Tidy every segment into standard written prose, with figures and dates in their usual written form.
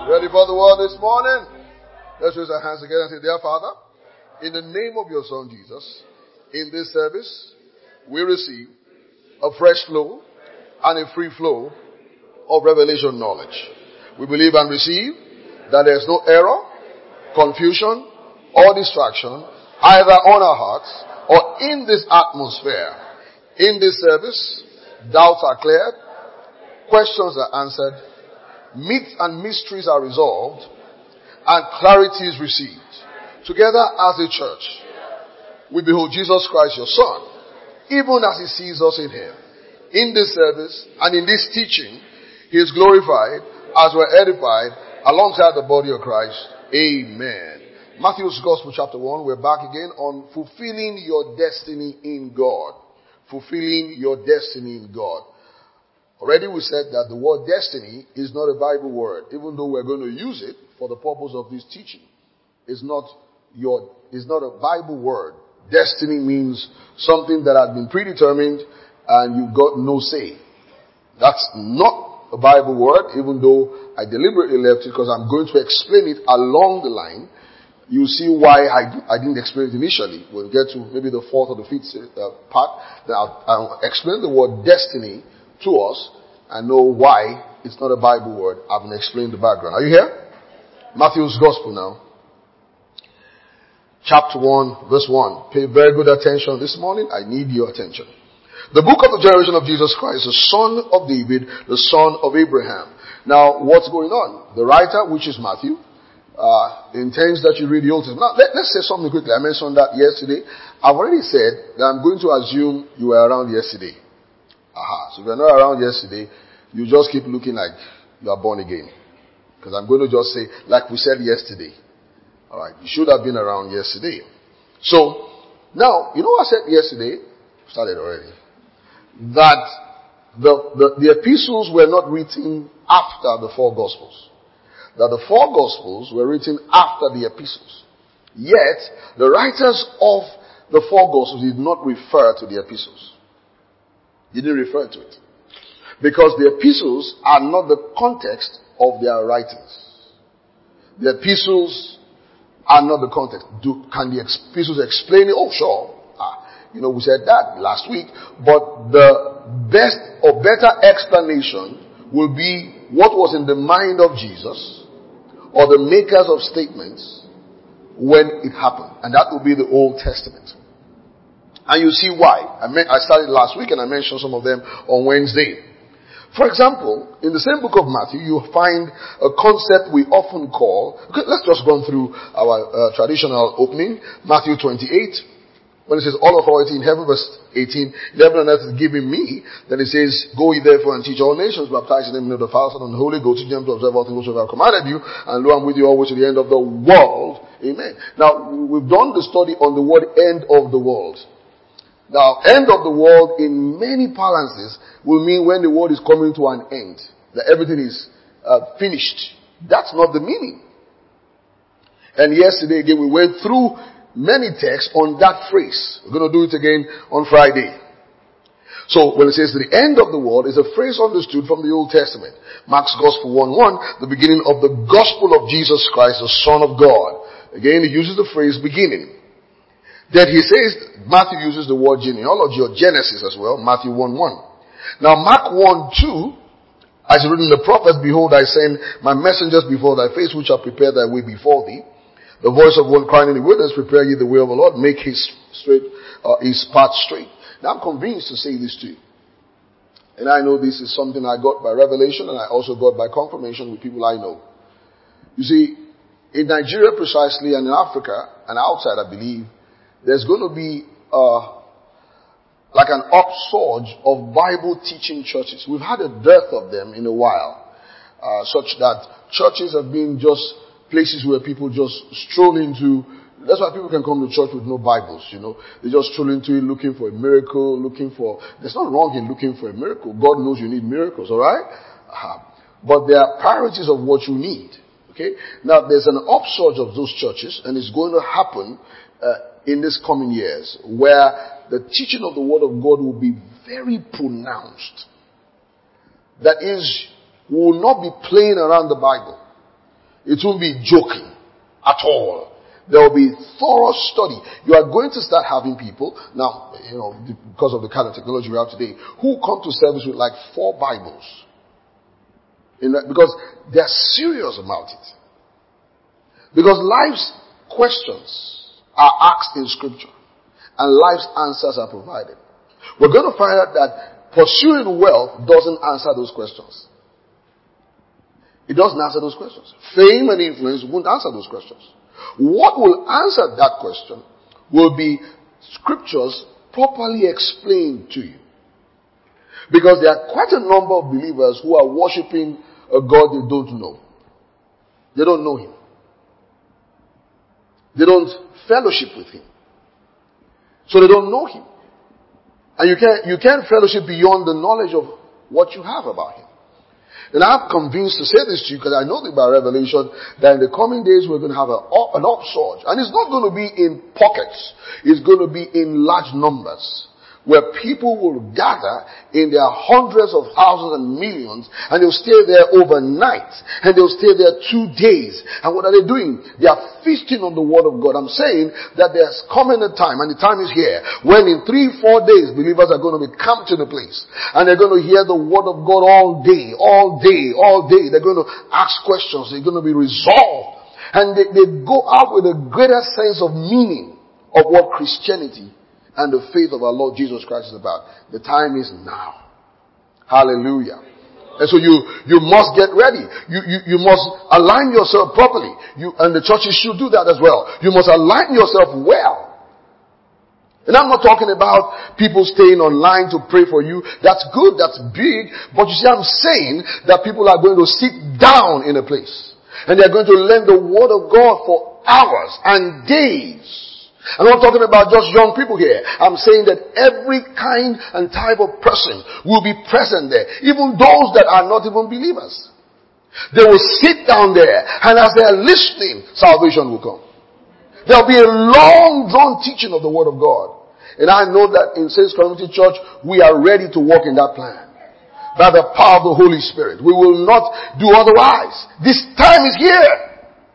Ready for the word this morning? Let's raise our hands together and say, Dear Father, in the name of your Son Jesus, in this service, we receive a fresh flow and a free flow of revelation knowledge. We believe and receive that there is no error, confusion, or distraction either on our hearts or in this atmosphere. In this service, doubts are cleared, questions are answered, myths and mysteries are resolved, and clarity is received. Together as a church, we behold Jesus Christ, your Son, even as He sees us in Him. In this service and in this teaching, He is glorified as we're edified alongside the body of Christ. Amen. Matthew's Gospel chapter 1, we're back again on fulfilling your destiny in God. Fulfilling your destiny in God. Already we said that the word destiny is not a Bible word, even though we're going to use it for the purpose of this teaching. It's not a Bible word. Destiny means something that has been predetermined and you've got no say. That's not a Bible word, even though I deliberately left it because I'm going to explain it along the line. You see why I didn't explain it initially. We'll get to maybe the fourth or the fifth part. Then I'll explain the word destiny to us and know why it's not a Bible word. I've explained the background. Are you here? Matthew's Gospel now. Chapter 1, verse 1. Pay very good attention this morning. I need your attention. The book of the generation of Jesus Christ, the son of David, the son of Abraham. Now, what's going on? The writer, which is Matthew, intends that you read the Old Testament. Now, let's say something quickly. I mentioned that yesterday. I've already said that I'm going to assume you were around yesterday. So if you're not around yesterday, you just keep looking like you are born again. Because I'm going to just say, like we said yesterday. Alright, you should have been around yesterday. So, now, you know what I said yesterday? Started already. That the epistles were not written after the four Gospels. That the four Gospels were written after the epistles. Yet, the writers of the four Gospels did not refer to the epistles. They didn't refer to it. Because the epistles are not the context of their writings. The epistles are not the context. Can the epistles explain it? Oh, sure. We said that last week. But the best or better explanation will be what was in the mind of Jesus or the makers of statements when it happened. And that will be the Old Testament. And you see why. I started last week and I mentioned some of them on Wednesday. For example, in the same book of Matthew, you find a concept we often call, let's just run through our traditional opening, Matthew 28, when it says, all authority in heaven, verse 18, heaven and earth is given me. Then it says, go ye therefore and teach all nations, baptize in the name of the Father, Son, and the Holy Ghost, teach them to observe all things which I have commanded you, and lo, I'm with you always to the end of the world. Amen. Now, we've done the study on the word end of the world. Now, end of the world in many parlances will mean when the world is coming to an end. That everything is finished. That's not the meaning. And yesterday again we went through many texts on that phrase. We're going to do it again on Friday. So when it says the end of the world is a phrase understood from the Old Testament. Mark's Gospel 1:1, the beginning of the Gospel of Jesus Christ, the Son of God. Again, he uses the phrase beginning. Then he says, Matthew uses the word genealogy or Genesis as well, Matthew 1:1. Now Mark 1:2, as written in the prophets, behold, I send my messengers before thy face, which shall prepare thy way before thee. The voice of one crying in the wilderness, prepare ye the way of the Lord, make his path straight. Now I'm convinced to say this to you. And I know this is something I got by revelation and I also got by confirmation with people I know. You see, in Nigeria precisely and in Africa and outside I believe, there's going to be like an upsurge of Bible teaching churches. We've had a dearth of them in a while, such that churches have been just places where people just stroll into. That's why people can come to church with no Bibles, They just stroll into it looking for a miracle, there's nothing wrong in looking for a miracle. God knows you need miracles, alright? But there are priorities of what you need, okay? Now, there's an upsurge of those churches, and it's going to happen in this coming years, where the teaching of the Word of God will be very pronounced. That is, we will not be playing around the Bible. It won't be joking at all. There will be thorough study. You are going to start having people, now, because of the kind of technology we have today, who come to service with like 4 Bibles. Because they are serious about it. Because life's questions are asked in Scripture. And life's answers are provided. We're going to find out that pursuing wealth doesn't answer those questions. It doesn't answer those questions. Fame and influence won't answer those questions. What will answer that question will be Scriptures properly explained to you. Because there are quite a number of believers who are worshiping a God they don't know. They don't know Him. They don't fellowship with Him. So they don't know Him. And you can't fellowship beyond the knowledge of what you have about Him. And I'm convinced to say this to you because I know by revelation that in the coming days we're going to have an upsurge. And it's not going to be in pockets. It's going to be in large numbers. Where people will gather in their hundreds of thousands and millions, and they'll stay there overnight, and they'll stay there 2 days. And what are they doing? They are feasting on the Word of God. I'm saying that there's coming a time, and the time is here, when in 3-4 days, believers are going to be camped in a place, and they're going to hear the Word of God all day, all day, all day. They're going to ask questions. They're going to be resolved. And they go out with a greater sense of meaning of what Christianity and the faith of our Lord Jesus Christ is about. The time is now. Hallelujah. And so you must get ready. You must align yourself properly. And the churches should do that as well. You must align yourself well. And I'm not talking about people staying online to pray for you. That's good. That's big. But you see, I'm saying that people are going to sit down in a place. And they're going to learn the Word of God for hours and days. I'm not talking about just young people here. I'm saying that every kind and type of person will be present there. Even those that are not even believers. They will sit down there, and as they are listening, salvation will come. There will be a long drawn teaching of the Word of God. And I know that in Saints Community Church, we are ready to walk in that plan. By the power of the Holy Spirit. We will not do otherwise. This time is here.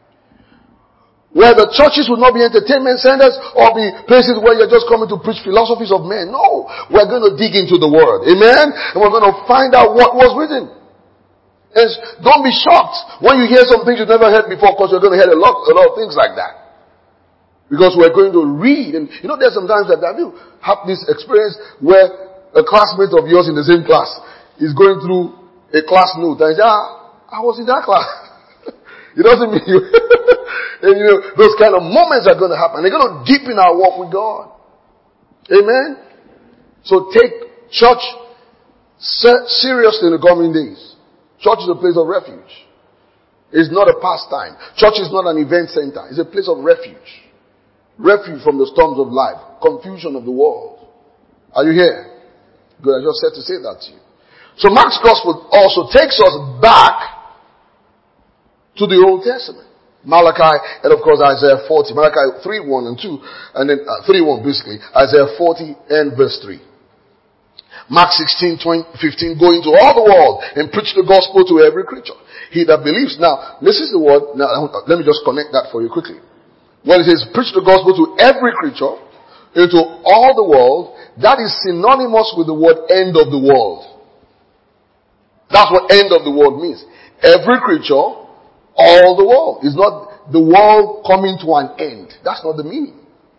Where the churches will not be entertainment centers or be places where you're just coming to preach philosophies of men. No. We're going to dig into the Word. Amen? And we're going to find out what was written. And don't be shocked when you hear some things you've never heard before, because you're going to hear a lot of things like that. Because we're going to read. And there's sometimes that have you had this experience where a classmate of yours in the same class is going through a class note and you say, I was in that class. It doesn't mean you. And those kind of moments are going to happen. They're going to deepen our walk with God. Amen? So take church seriously in the coming days. Church is a place of refuge. It's not a pastime. Church is not an event center. It's a place of refuge. Refuge from the storms of life. Confusion of the world. Are you here? Good. I just said to say that to you. So Mark's Gospel also takes us back to the Old Testament. Malachi, and of course Isaiah 40. Malachi 3:1 and 2, and then 3:1 basically. Isaiah 40 and verse 3. Mark 16:15, go into all the world and preach the gospel to every creature. He that believes. Now, this is the word. Now, let me just connect that for you quickly. When it says preach the gospel to every creature, into all the world, that is synonymous with the word end of the world. That's what end of the world means. Every creature, all the world. It's not the world coming to an end. That's not the meaning.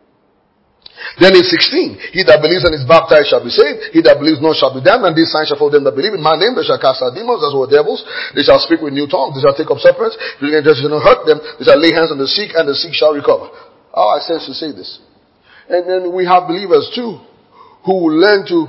Then in 16, he that believes and is baptized shall be saved. He that believes not shall be damned. And these signs shall follow them that believe in my name. They shall cast out demons as well devils. They shall speak with new tongues. They shall take up serpents. They shall not hurt them. They shall lay hands on the sick, and the sick shall recover. Oh, I sense to say this. And then we have believers too, who will learn to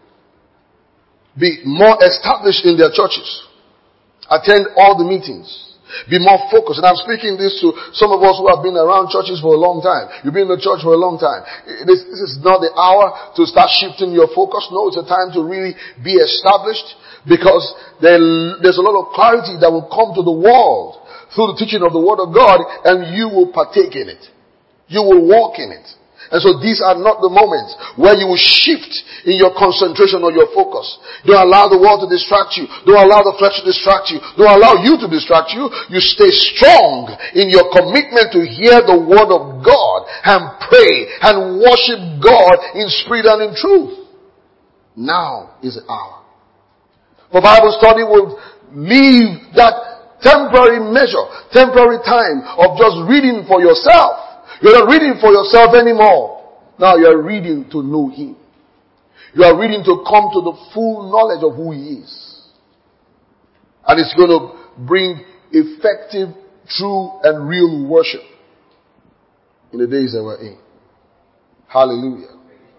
be more established in their churches. Attend all the meetings. Be more focused. And I'm speaking this to some of us who have been around churches for a long time. You've been in the church for a long time. This is not the hour to start shifting your focus. No, it's a time to really be established, because there's a lot of clarity that will come to the world through the teaching of the Word of God, and you will partake in it. You will walk in it. And so these are not the moments where you will shift in your concentration or your focus. Don't allow the world to distract you. Don't allow the flesh to distract you. Don't allow you to distract you. You stay strong in your commitment to hear the word of God and pray and worship God in spirit and in truth. Now is the hour. For Bible study will leave that temporary measure, temporary time of just reading for yourself. You're not reading for yourself anymore. Now you are reading to know Him. You are reading to come to the full knowledge of who He is. And it's going to bring effective, true, and real worship in the days that we're in. Hallelujah.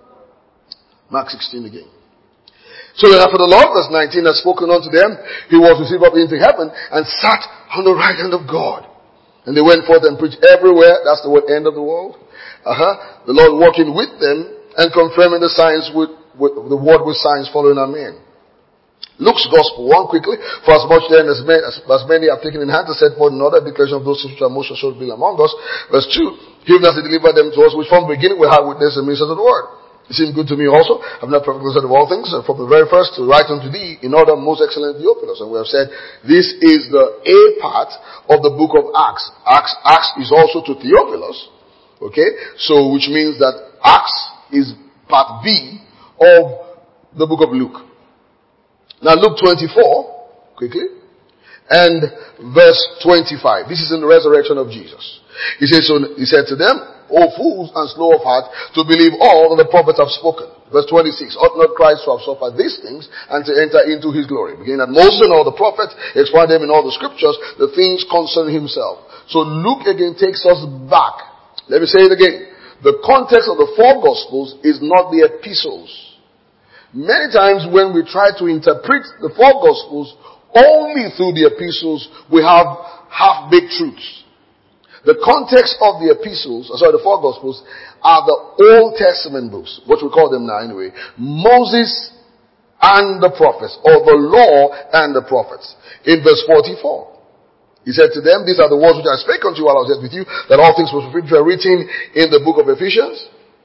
Mark 16 again. So that after the Lord, verse 19, has spoken unto them, He was received up into heaven and sat on the right hand of God. And they went forth and preached everywhere. That's the word end of the world. The Lord walking with them and confirming the signs with the word with signs following amen. Luke's gospel, one quickly. For as much then as many have taken in hand to set forth another declaration of those which are most assured be among us. Verse 2. Even as He delivered them to us, which from the beginning we had witness and ministers of the word. It seemed good to me also. I've not perfectly understood of all things, and from the very first to write unto thee in order most excellent Theophilus. And we have said this is the A part of the book of Acts. Acts is also to Theophilus. Okay? So, which means that Acts is part B of the book of Luke. Now Luke 24, quickly, and verse 25. This is in the resurrection of Jesus. He says, so He said to them, O fools and slow of heart, to believe all that the prophets have spoken. Verse 26, ought not Christ to have suffered these things and to enter into His glory? Beginning at Moses and all the prophets, explained them in all the scriptures, the things concerning Himself. So Luke again takes us back. Let me say it again. The context of the four gospels is not the epistles. Many times when we try to interpret the four gospels only through the epistles, we have half-baked truths. The context of the epistles, the four gospels, are the Old Testament books, what we call them now anyway. Moses and the prophets, or the law and the prophets. In verse 44, He said to them, these are the words which I spake unto you while I was yet with you, that all things were written in the book of Ephesians.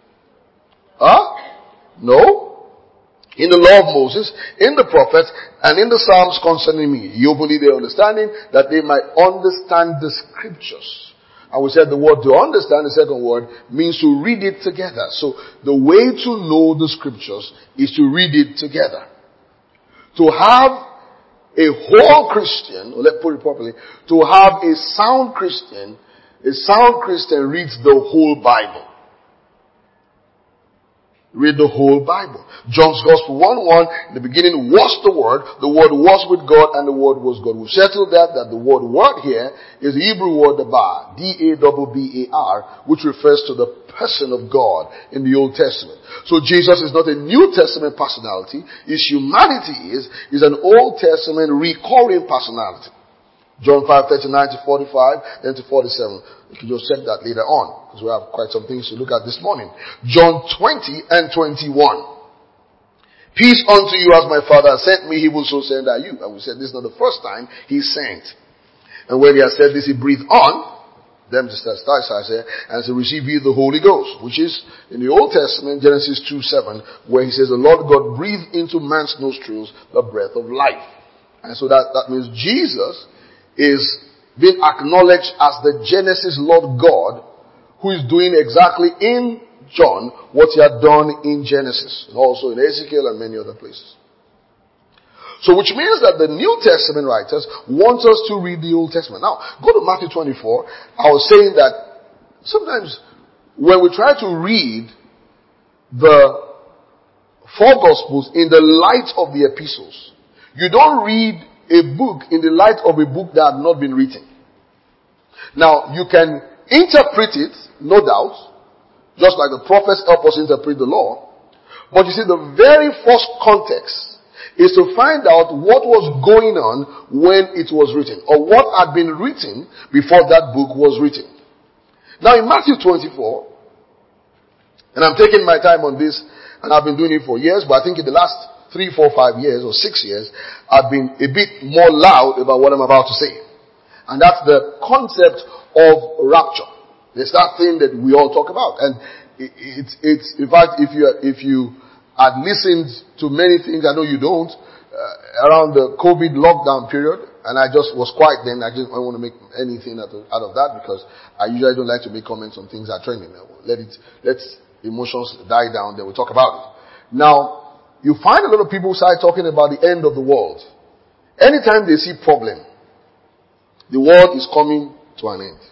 No. In the law of Moses, in the prophets, and in the Psalms concerning me. You openly their understanding, that they might understand the scriptures. And we said the word to understand, the second word, means to read it together. So the way to know the scriptures is to read it together. To have a whole Christian, or let's put it properly, to have a sound Christian reads the whole Bible. Read the whole Bible. John's Gospel 1:1, in the beginning was the Word was with God, and the Word was God. We've settled that the word here is the Hebrew word dabar, D-A-B-B-A-R, which refers to the person of God in the Old Testament. So Jesus is not a New Testament personality. His humanity is an Old Testament recurring personality. John 5:39 to 45, then to 47. You can just check that later on, because we have quite some things to look at this morning. John 20 and 21. Peace unto you, as my Father has sent me, He will so send unto you. And we said this is not the first time He sent. And when He has said this, He breathed on them to start and to receive you the Holy Ghost, which is in the Old Testament, Genesis 2:7, where He says the Lord God breathed into man's nostrils the breath of life. And so that means Jesus is being acknowledged as the Genesis Lord God, who is doing exactly in John what He had done in Genesis, and also in Ezekiel and many other places. So which means that the New Testament writers want us to read the Old Testament. Now, go to Matthew 24. I was saying that sometimes when we try to read the four Gospels in the light of the epistles, you don't read a book in the light of a book that had not been written. Now, you can interpret it, no doubt, just like the prophets help us interpret the law. But you see, the very first context is to find out what was going on when it was written, or what had been written before that book was written. Now, in Matthew 24, and I'm taking my time on this, and I've been doing it for years, but I think in the last 3, 4, 5 years or 6 years, I've been a bit more loud about what I'm about to say. And that's the concept of rapture. It's that thing that we all talk about. And it's in fact, if you had listened to many things, I know you don't, around the COVID lockdown period, and I just was quiet then. I don't want to make anything out of that, because I usually don't like to make comments on things that are trending. Let emotions die down, then we'll talk about it. Now, you find a lot of people start talking about the end of the world. Anytime they see problem, the world is coming to an end.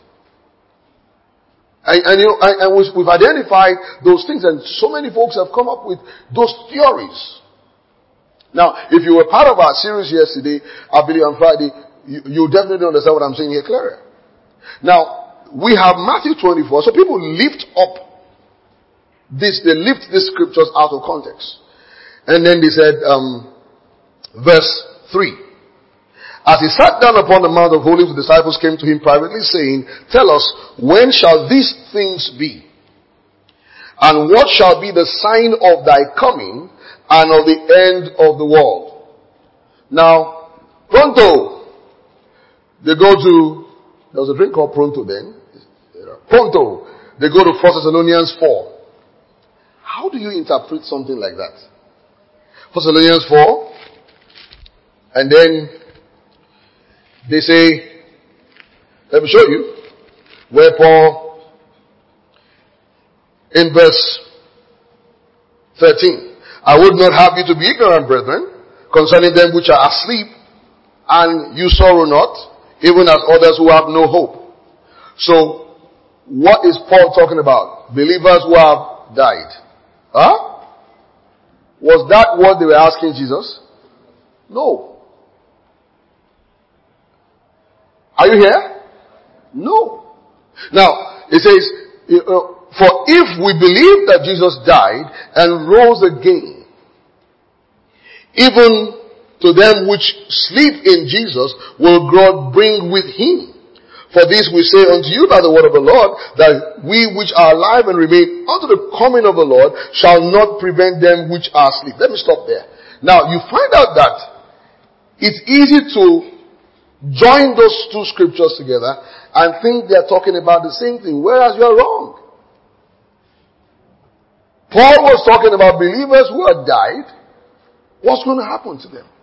And we've identified those things, and so many folks have come up with those theories. Now, if you were part of our series yesterday, I believe on Friday, you definitely understand what I'm saying here clearer. Now, we have Matthew 24, so people lift up they lift these scriptures out of context. And then they said, verse 3. As he sat down upon the Mount of Olives, the disciples came to him privately, saying, Tell us, when shall these things be? And what shall be the sign of thy coming and of the end of the world? Now, pronto. There was a drink called Pronto then. Pronto. They go to 1 Thessalonians 4. How do you interpret something like that? 1 Thessalonians 4. And then they say, let me show you, where Paul, in verse 13, I would not have you to be ignorant, brethren, concerning them which are asleep, and you sorrow not, even as others who have no hope. So, what is Paul talking about? Believers who have died. Huh? Was that what they were asking Jesus? No. Are you here? No. Now, it says, for if we believe that Jesus died and rose again, even to them which sleep in Jesus will God bring with him. For this we say unto you by the word of the Lord, that we which are alive and remain unto the coming of the Lord shall not prevent them which are asleep. Let me stop there. Now, you find out that it's easy to join those two scriptures together and think they're talking about the same thing, whereas you're wrong. Paul was talking about believers who had died. What's going to happen to them?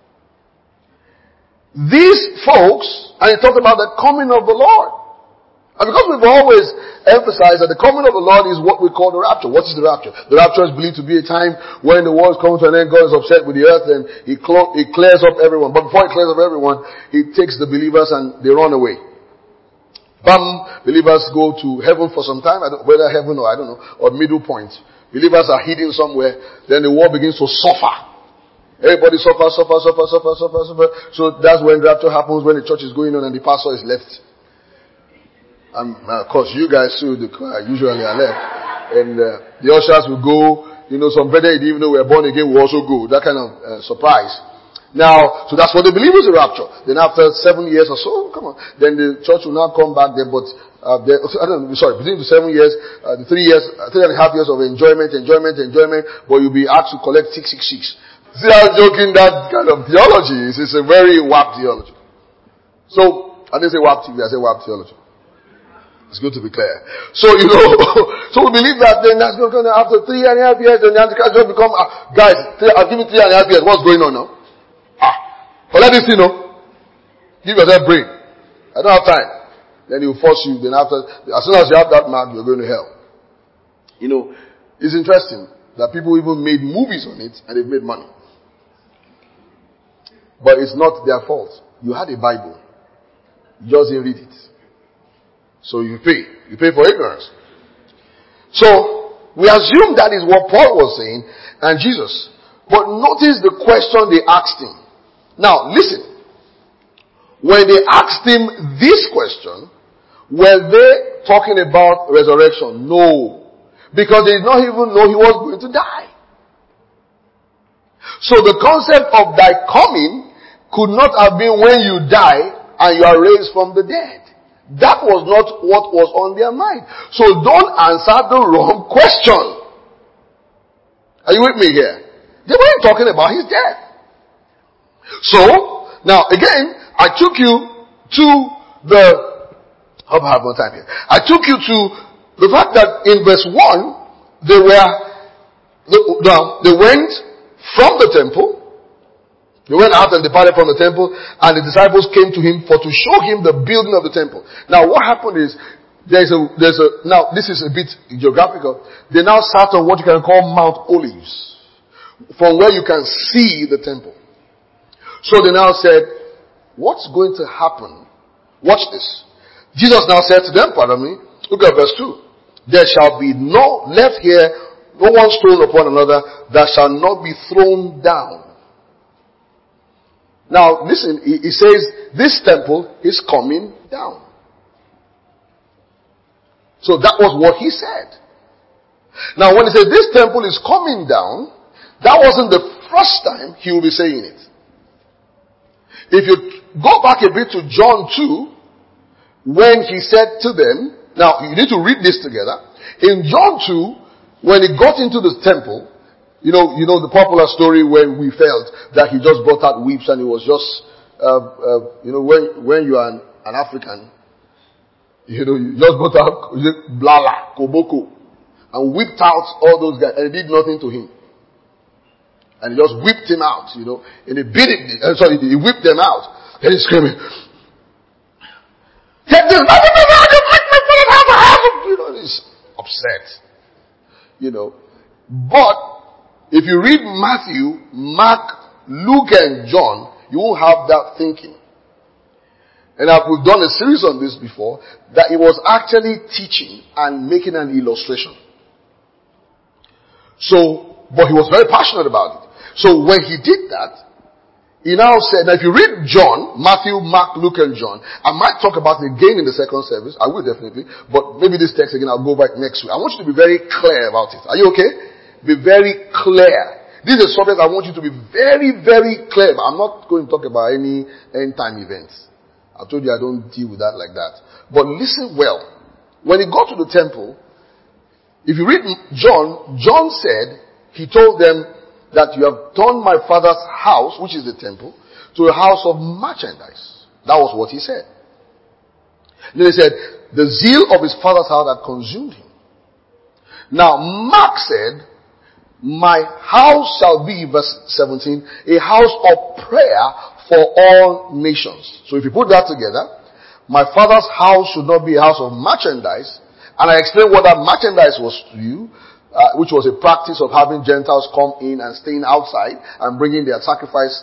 These folks, and he talked about the coming of the Lord. And because we've always emphasized that the coming of the Lord is what we call the rapture. What is the rapture? The rapture is believed to be a time when the world is coming to an end, God is upset with the earth, and he clears up everyone. But before he clears up everyone, he takes the believers and they run away. Believers go to heaven for some time, whether heaven or I don't know, or middle point. Believers are hidden somewhere, then the world begins to suffer. Everybody suffer. So that's when rapture happens, when the church is going on and the pastor is left. And of course, you guys too, the choir usually are left. And the ushers will go. Some brethren didn't even know we were born again will also go. That kind of surprise. Now, so that's what the believers in rapture. Then after 7 years or so, then the church will not come back there, but between the 7 years, the 3 years, 3.5 years of enjoyment, but you'll be asked to collect 666. See, I'm joking, that kind of theology is a very warped theology. So, I didn't say warped theology, I said warped theology. It's good to be clear. So, so we believe that then that's going to come after 3.5 years, then the Antichrist will become, guys, I'll give you 3.5 years, what's going on now? But let me see, give yourself a break. I don't have time. Then he'll force you, then after, as soon as you have that mark, you're going to hell. It's interesting that people even made movies on it and they've made money. But it's not their fault. You had a Bible. You just didn't read it. So you pay. You pay for ignorance. So, we assume that is what Paul was saying and Jesus. But notice the question they asked him. Now, listen. When they asked him this question, were they talking about resurrection? No. Because they did not even know he was going to die. So the concept of thy coming could not have been when you die and you are raised from the dead. That was not what was on their mind. So don't answer the wrong question. Are you with me here? They weren't talking about his death. So, now again, I took you to I hope I have more time here. I took you to the fact that in verse 1, they went from the temple. They went out and departed from the temple, and the disciples came to him to show him the building of the temple. Now what happened is, now this is a bit geographical. They now sat on what you can call Mount Olives, from where you can see the temple. So they now said, what's going to happen? Watch this. Jesus now said to them, pardon me, look at verse 2. There shall be no left here, no one stone upon another, that shall not be thrown down. Now listen, he says, this temple is coming down. So that was what he said. Now when he said this temple is coming down, that wasn't the first time he will be saying it. If you go back a bit to John 2, when he said to them, now you need to read this together. In John 2, when he got into the temple, you know the popular story when we felt that he just brought out whips and it was just, when you are an African, you just brought out blala, koboko, and whipped out all those guys and it did nothing to him. And he just whipped him out, and he beat it, he whipped them out. And he's screaming, take this, he's upset. But if you read Matthew, Mark, Luke, and John, you won't have that thinking. And we've done a series on this before, that he was actually teaching and making an illustration. But he was very passionate about it. So when he did that, he now said, now if you read John, Matthew, Mark, Luke, and John, I might talk about it again in the second service. I will definitely. But maybe this text again, I'll go back next week. I want you to be very clear about it. Are you okay? Be very clear. This is a subject I want you to be very, very clear about. I'm not going to talk about any end time events. I told you I don't deal with that like that. But listen well. When he got to the temple, if you read John said, he told them that you have turned my father's house, which is the temple, to a house of merchandise. That was what he said. Then he said, the zeal of his father's house had consumed him. Now Mark said, my house shall be, verse 17, a house of prayer for all nations. So if you put that together, my father's house should not be a house of merchandise. And I explained what that merchandise was to you, which was a practice of having Gentiles come in and staying outside and bringing their sacrifices,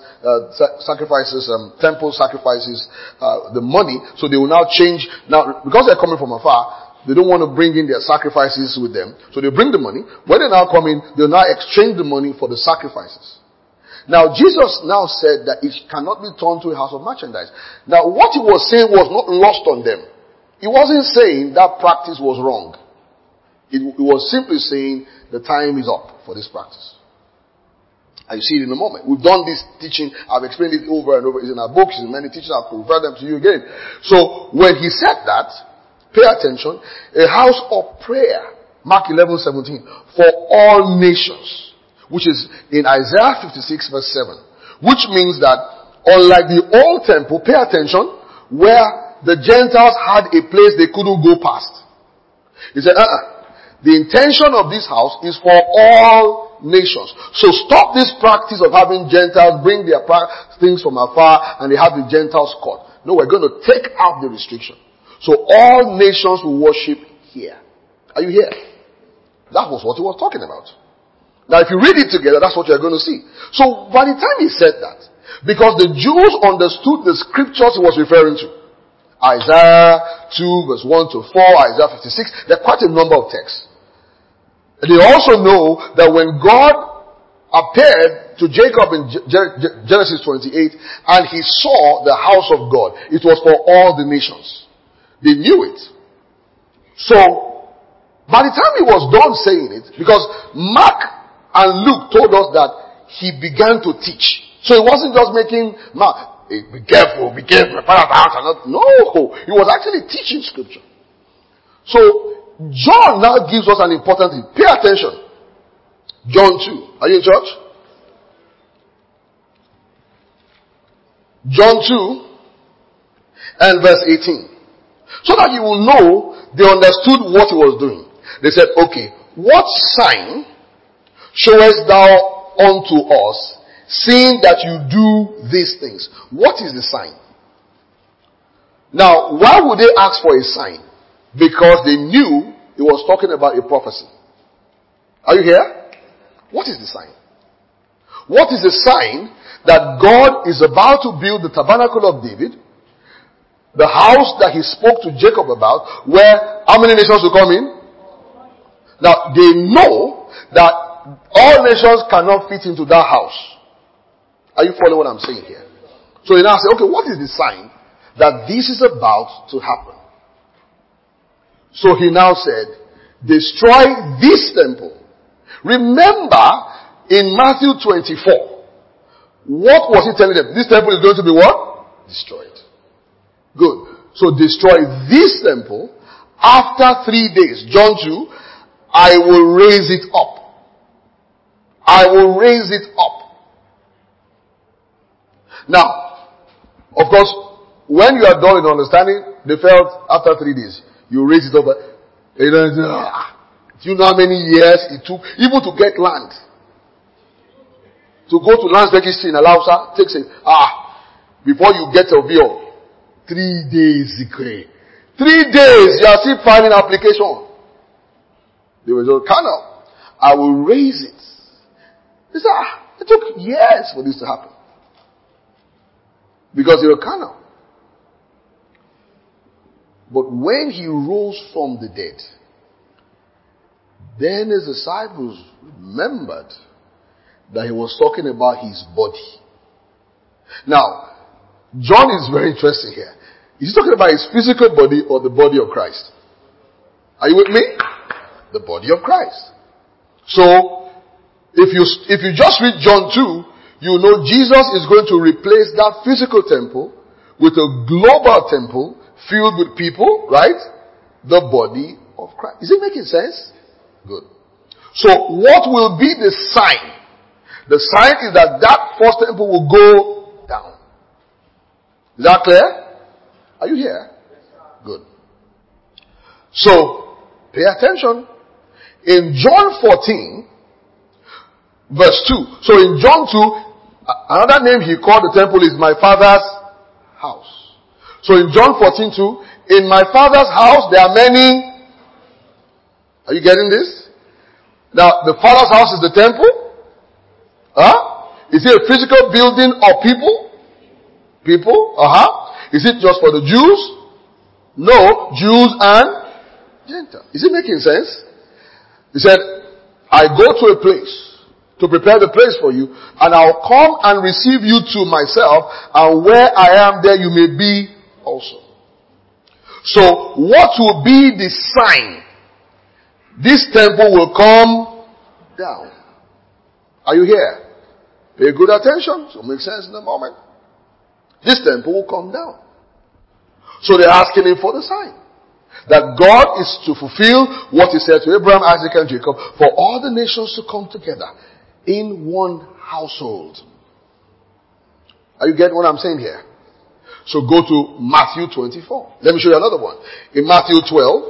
temple sacrifices, the money. So they will now change. Now, because they're coming from afar, they don't want to bring in their sacrifices with them. So they bring the money. When they now come in, they'll now exchange the money for the sacrifices. Now Jesus now said that it cannot be turned to a house of merchandise. Now what he was saying was not lost on them. He wasn't saying that practice was wrong. It was simply saying the time is up for this practice. And you see it in a moment. We've done this teaching. I've explained it over and over. It's in our books. In many teachings. I'll refer them to you again. So when he said that, pay attention, a house of prayer, Mark 11:17, for all nations, which is in Isaiah 56 verse 7, which means that unlike the old temple, pay attention, where the Gentiles had a place they couldn't go past. He said, the intention of this house is for all nations. So stop this practice of having Gentiles bring their things from afar and they have the Gentiles caught. No, we're going to take out the restriction. So all nations will worship here. Are you here? That was what he was talking about. Now if you read it together, that's what you're going to see. So by the time he said that, because the Jews understood the scriptures he was referring to, Isaiah 2 verse 1 to 4, Isaiah 56, there are quite a number of texts. And they also know that when God appeared to Jacob in Genesis 28 and he saw the house of God, it was for all the nations. They knew it. So, by the time he was done saying it, because Mark and Luke told us that he began to teach. So he wasn't just making, Mark, hey, be careful, prepare the house. No, he was actually teaching scripture. So, John now gives us an important thing. Pay attention. John 2. Are you in church? John 2 and verse 18. So that you will know they understood what he was doing. They said, okay, what sign showest thou unto us, seeing that you do these things? What is the sign? Now, why would they ask for a sign? Because they knew he was talking about a prophecy. Are you here? What is the sign? What is the sign that God is about to build the tabernacle of David, the house that he spoke to Jacob about, where how many nations will come in? Now, they know that all nations cannot fit into that house. Are you following what I'm saying here? So they now say, okay, what is the sign that this is about to happen? So he now said, destroy this temple. Remember, in Matthew 24, what was he telling them? This temple is going to be what? Destroyed. Good. So destroy this temple. After 3 days, John 2, I will raise it up. I will raise it up. Now, of course, when you are dull in understanding, they felt after 3 days, you raise it up. Do you know how many years it took even to get land? To go to Lands Registry in Alausa takes before you get a bill. 3 days. 3 days, you are still filing application. They were just carnal. I will raise it. They said, it took years for this to happen. Because they were carnal. But when he rose from the dead, then his disciples remembered that he was talking about his body. Now, John is very interesting here. Is he talking about his physical body or the body of Christ? Are you with me? The body of Christ. So, if you just read John 2, you know Jesus is going to replace that physical temple with a global temple filled with people, right? The body of Christ. Is it making sense? Good. So, what will be the sign? The sign is that first temple will go down. Is that clear? Are you here? Good. So, pay attention. In John 14, verse 2. So in John 2, another name he called the temple is my Father's house. So in John 14:2, in my Father's house there are many. Are you getting this? Now, the Father's house is the temple. Is it a physical building or people? People? Is it just for the Jews? No, Jews and Gentiles. Is it making sense? He said, I go to a place to prepare the place for you, and I'll come and receive you to myself, and where I am, there you may be also. So, what will be the sign? This temple will come down. Are you here? Pay good attention. So make sense in a moment. This temple will come down. So they're asking him for the sign. That God is to fulfill what he said to Abraham, Isaac, and Jacob, for all the nations to come together in one household. Are you getting what I'm saying here? So go to Matthew 24. Let me show you another one. In Matthew 12,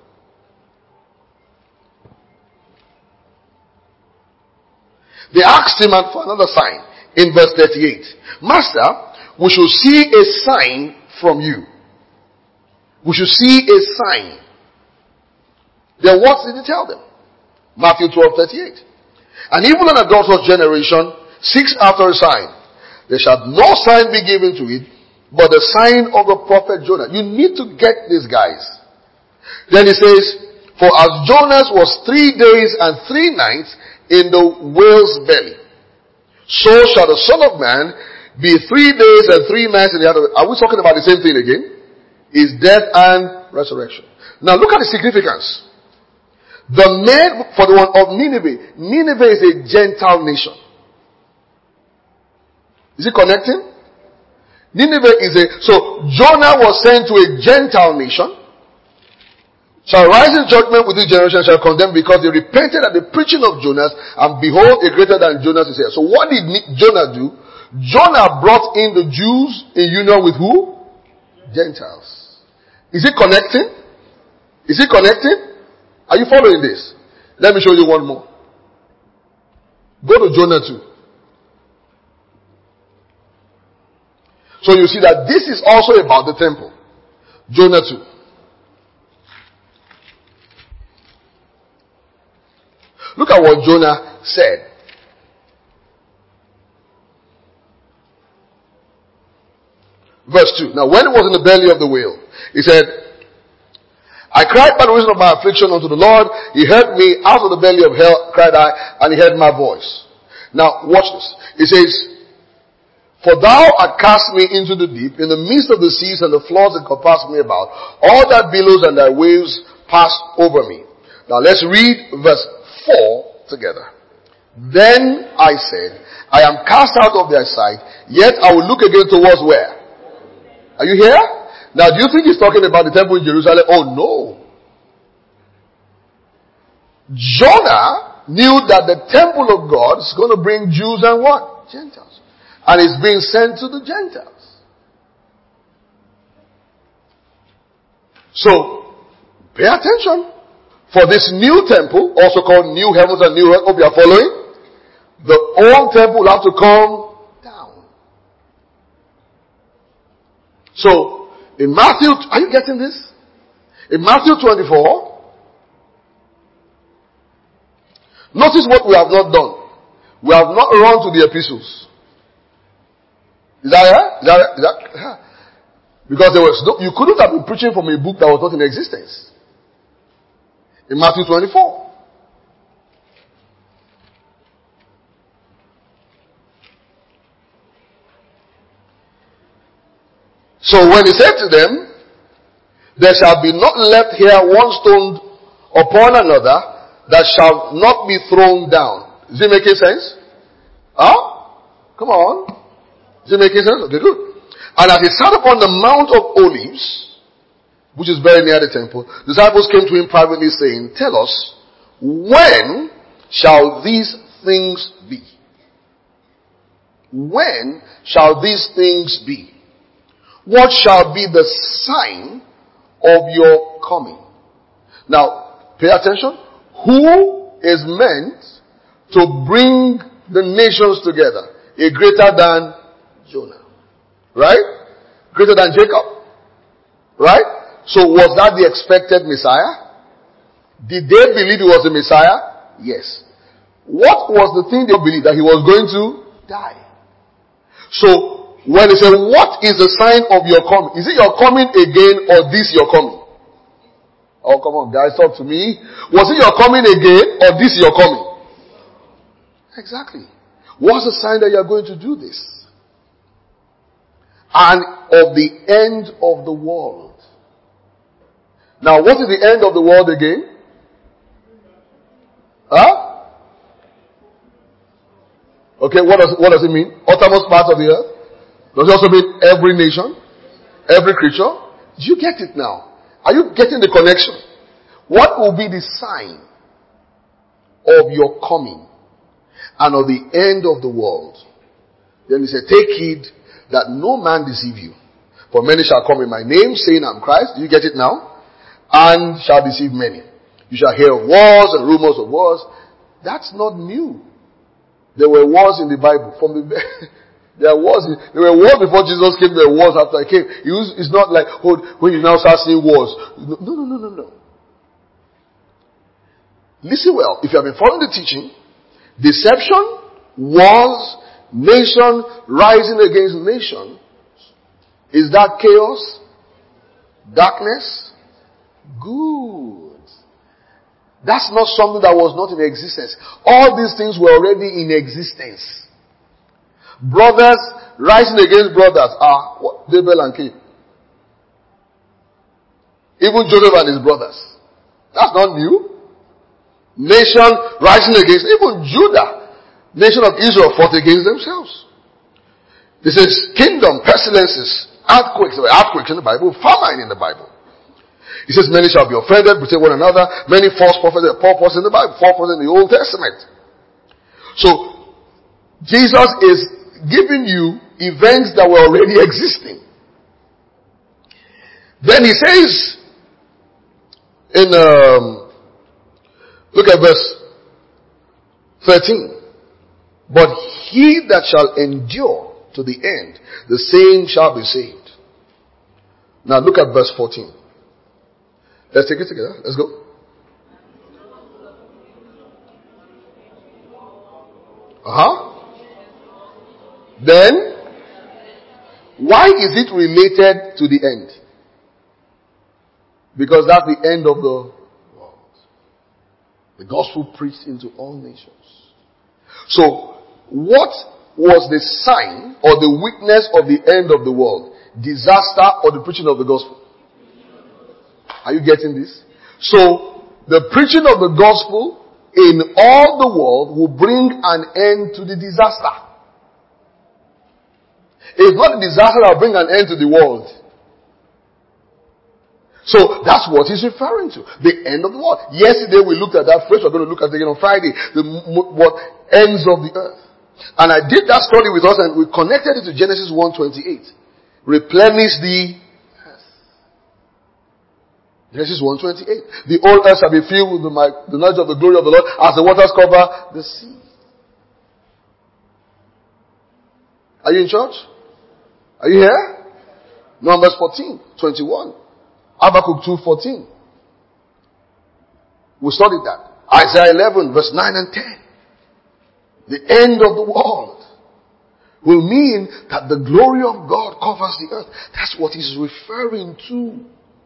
they asked him for another sign in verse 38. Master, we should see a sign from you. We should see a sign. Then what did he tell them? Matthew 12:38. And even an adulterous generation seeks after a sign. There shall no sign be given to it, but the sign of the prophet Jonah. You need to get this, guys. Then he says, for as Jonas was 3 days and 3 nights in the whale's belly, so shall the Son of Man be 3 days and 3 nights in the other. Are we talking about the same thing again? Is death and resurrection. Now look at the significance. The men for the one of Nineveh. Nineveh is a Gentile nation. Is it connecting? Nineveh is so Jonah was sent to a Gentile nation. Shall rise in judgment with this generation, shall condemn, because they repented at the preaching of Jonas, and behold, a greater than Jonas is here. So what did Jonah do? Jonah brought in the Jews in union with who? Gentiles. Is it connecting? Is it connecting? Are you following this? Let me show you one more. Go to Jonah 2. So you see that this is also about the temple. Jonah 2. Look at what Jonah said. Verse 2. Now when he was in the belly of the whale, he said, I cried by the reason of my affliction unto the Lord. He heard me out of the belly of hell, cried I, and he heard my voice. Now watch this. It says, for thou art cast me into the deep, in the midst of the seas, and the floods encompassed me about. All thy billows and thy waves passed over me. Now let's read verse 4 together. Then I said, I am cast out of thy sight, yet I will look again towards where? Are you here? Now, do you think he's talking about the temple in Jerusalem? Oh, no. Jonah knew that the temple of God is going to bring Jews and what? Gentiles. And it's being sent to the Gentiles. So, pay attention. For this new temple, also called New Heavens and New Earth, hope you are following, the old temple will have to come down. So, in Matthew, are you getting this? In Matthew 24, notice what we have not done. We have not run to the epistles. Is that? Because there was you couldn't have been preaching from a book that was not in existence. In Matthew 24. So when he said to them, there shall be not left here one stone upon another that shall not be thrown down. Is it making sense? Huh? Come on. Is it making sense? Okay, good. And as he sat upon the Mount of Olives, which is very near the temple, the disciples came to him privately saying, tell us, when shall these things be? When shall these things be? What shall be the sign of your coming? Now, pay attention. Who is meant to bring the nations together? A greater than Jonah. Right? Greater than Jacob. Right? So was that the expected Messiah? Did they believe he was the Messiah? Yes. What was the thing they believed? That he was going to die. So, when they say, what is the sign of your coming? Is it your coming again or this your coming? Oh, come on, guys, talk to me. Was it your coming again or this your coming? Exactly. What's the sign that you are going to do this? And of the end of the world. Now, what is the end of the world again? Huh? Okay, what does it mean? Uttermost part of the earth? Does it also mean every nation? Every creature? Do you get it now? Are you getting the connection? What will be the sign of your coming and of the end of the world? Then he said, take heed that no man deceive you. For many shall come in my name, saying I'm Christ. Do you get it now? And shall deceive many. You shall hear of wars and rumors of wars. That's not new. There were wars in the Bible. There were wars before Jesus came. There were wars after he came. It's not like, when you now start seeing wars. No. Listen well. If you have been following the teaching, deception, wars, nation rising against nation. Is that chaos? Darkness? Good. That's not something that was not in existence. All these things were already in existence. Brothers rising against brothers are Abel and Cain. Even Joseph and his brothers. That's not new. Nation rising against, even Judah, nation of Israel fought against themselves. This is kingdom, pestilences, earthquakes. There were earthquakes in the Bible, famine in the Bible. He says, many shall be offended, betray one another. Many false prophets, Paul was in the Bible, false prophets in the Old Testament. So, Jesus is giving you events that were already existing. Then he says, in Look at verse 13. But he that shall endure to the end, the same shall be saved. Now look at verse 14. Let's take it together. Let's go. Then, why is it related to the end? Because that's the end of the world. The gospel preached into all nations. So, what was the sign or the witness of the end of the world? Disaster or the preaching of the gospel? Are you getting this? So, the preaching of the gospel in all the world will bring an end to the disaster. It's not a disaster that will bring an end to the world. So that's what he's referring to. The end of the world. Yesterday we looked at that phrase. We're going to look at it again on Friday. What ends of the earth. And I did that study with us and we connected it to Genesis 1:28. Replenish the earth. Genesis 1:28. The whole earth shall be filled with the knowledge of the glory of the Lord as the waters cover the sea. Are you in church? Are you here? Numbers 14:21. Habakkuk 2:14. We studied that. Isaiah 11 verse 9 and 10. The end of the world will mean that the glory of God covers the earth. That's what he's referring to.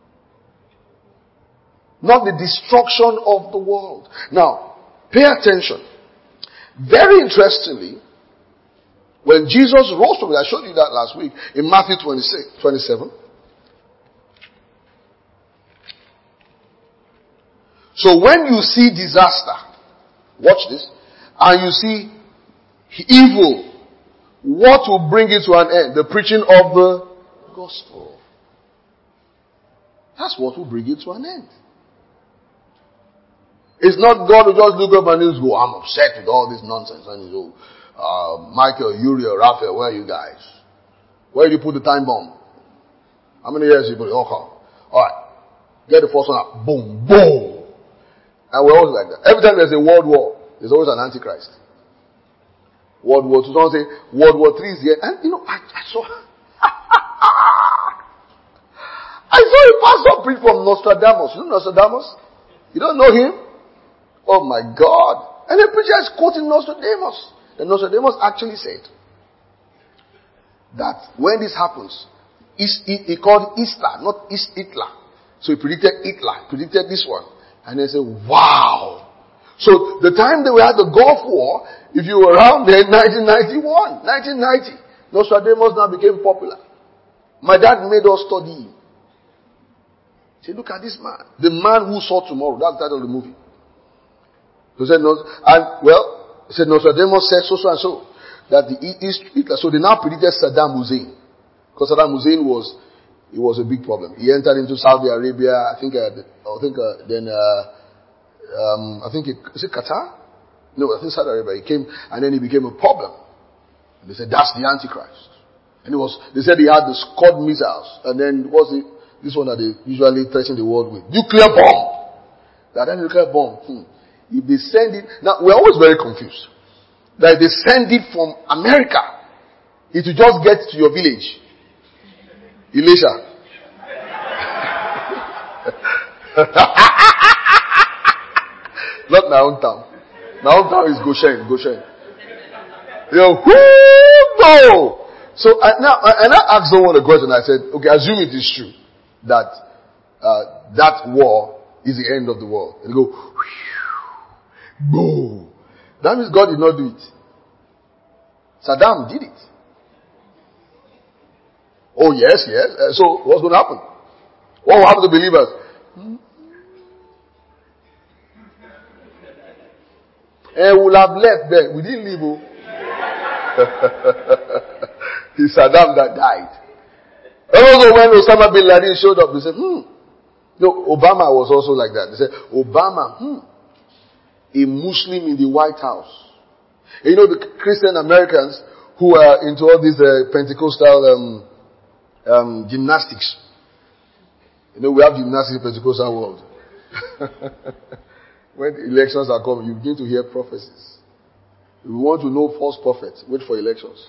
Not the destruction of the world. Now, pay attention. Very interestingly, when Jesus rose from it, I showed you that last week in Matthew 27. So when you see disaster, watch this, and you see evil, what will bring it to an end? The preaching of the gospel. That's what will bring it to an end. It's not God who just look up and just go, I'm upset with all this nonsense. And he's Michael, Uriel, Raphael, where are you guys? Where did you put the time bomb? How many years you put it? Okay. Alright. Get the first one out. Boom, boom. And we're always like that. Every time there's a world war, there's always an antichrist. World War II. Someone say, World War III is here. And I saw I saw a pastor preach from Nostradamus. You know Nostradamus? You don't know him? Oh my God. And the preacher is quoting Nostradamus. And Nostradamus actually said that when this happens, he called Easter, not East Hitler. So he predicted Hitler, predicted this one. And they said, wow. So the time that we had the Gulf War, if you were around there in 1991, 1990, Nostradamus now became popular. My dad made us study him. He said, look at this man. The man who saw tomorrow. That's the title of the movie. He said, he said Nostradamus said so and so. That the East Hitler. So they now predicted Saddam Hussein. Because Saddam Hussein was a big problem. He entered into Saudi Arabia, is it Qatar? No, I think Saudi Arabia. He came and then he became a problem. And they said, that's the Antichrist. And they said he had the Scud missiles. And then this one that they usually threaten the world with. Nuclear bomb. That nuclear bomb. If they send it, now we're always very confused. That if they send it from America, it will just get to your village. Elisha. Not my own town. My own town is Goshen. No. So I asked someone a question. I said, okay, assume it is true that that war is the end of the world. And they go, boom. That means God did not do it. Saddam did it. Oh yes. So what's going to happen? What will happen to believers? And we'll have left there. We didn't leave. It's Saddam that died. Also when Osama bin Laden showed up, they said, No, Obama was also like that. They said, Obama, a Muslim in the White House. And you know the Christian Americans who are into all these Pentecostal gymnastics. You know, we have gymnastics in the Pentecostal world. When elections are coming, you begin to hear prophecies. If you want to know false prophets, wait for elections.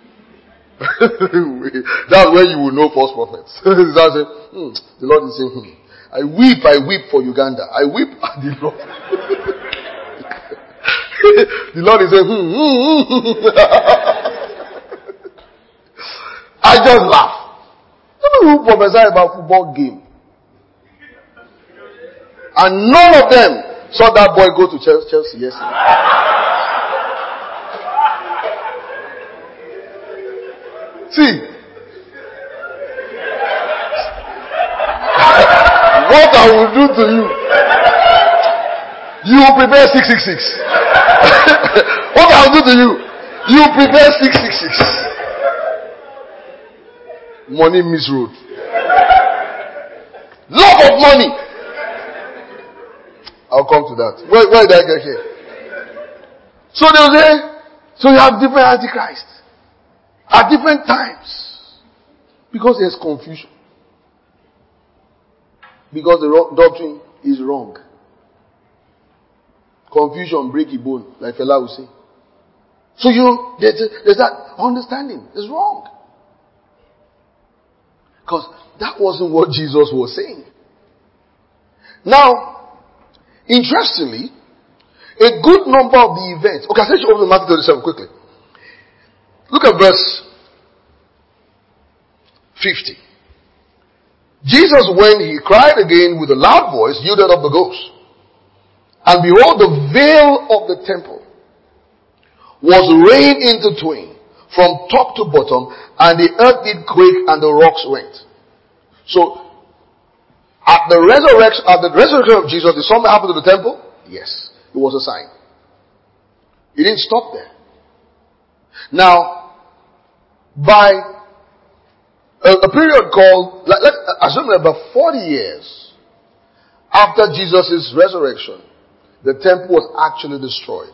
That's when you will know false prophets. That's it. The Lord is saying, I weep for Uganda. I weep at the Lord. The Lord is saying, I just laugh. Somebody who prophesy about football game. And none of them saw that boy go to Chelsea yesterday. See, what I will do to you, you prepare 666. What I will do to you, you prepare 666. Money misroad. Love of money. I'll come to that. Where did I get here? So they'll say, so you have different antichrists at different times. Because there's confusion. Because the doctrine is wrong. Confusion break your bone, like Fela will say. So there's that understanding. It's wrong. Because that wasn't what Jesus was saying. Now, interestingly, a good number of the events. Okay, I'll send you over to Matthew 37 quickly. Look at verse 50. Jesus, when he cried again with a loud voice, yielded up the ghost. And behold, the veil of the temple was rent into twain from top to bottom, and the earth did quake and the rocks rent. So, at the resurrection of Jesus, did something happen to the temple? Yes. It was a sign. It didn't stop there. Now, by a period called, let's assume about 40 years after Jesus' resurrection, the temple was actually destroyed.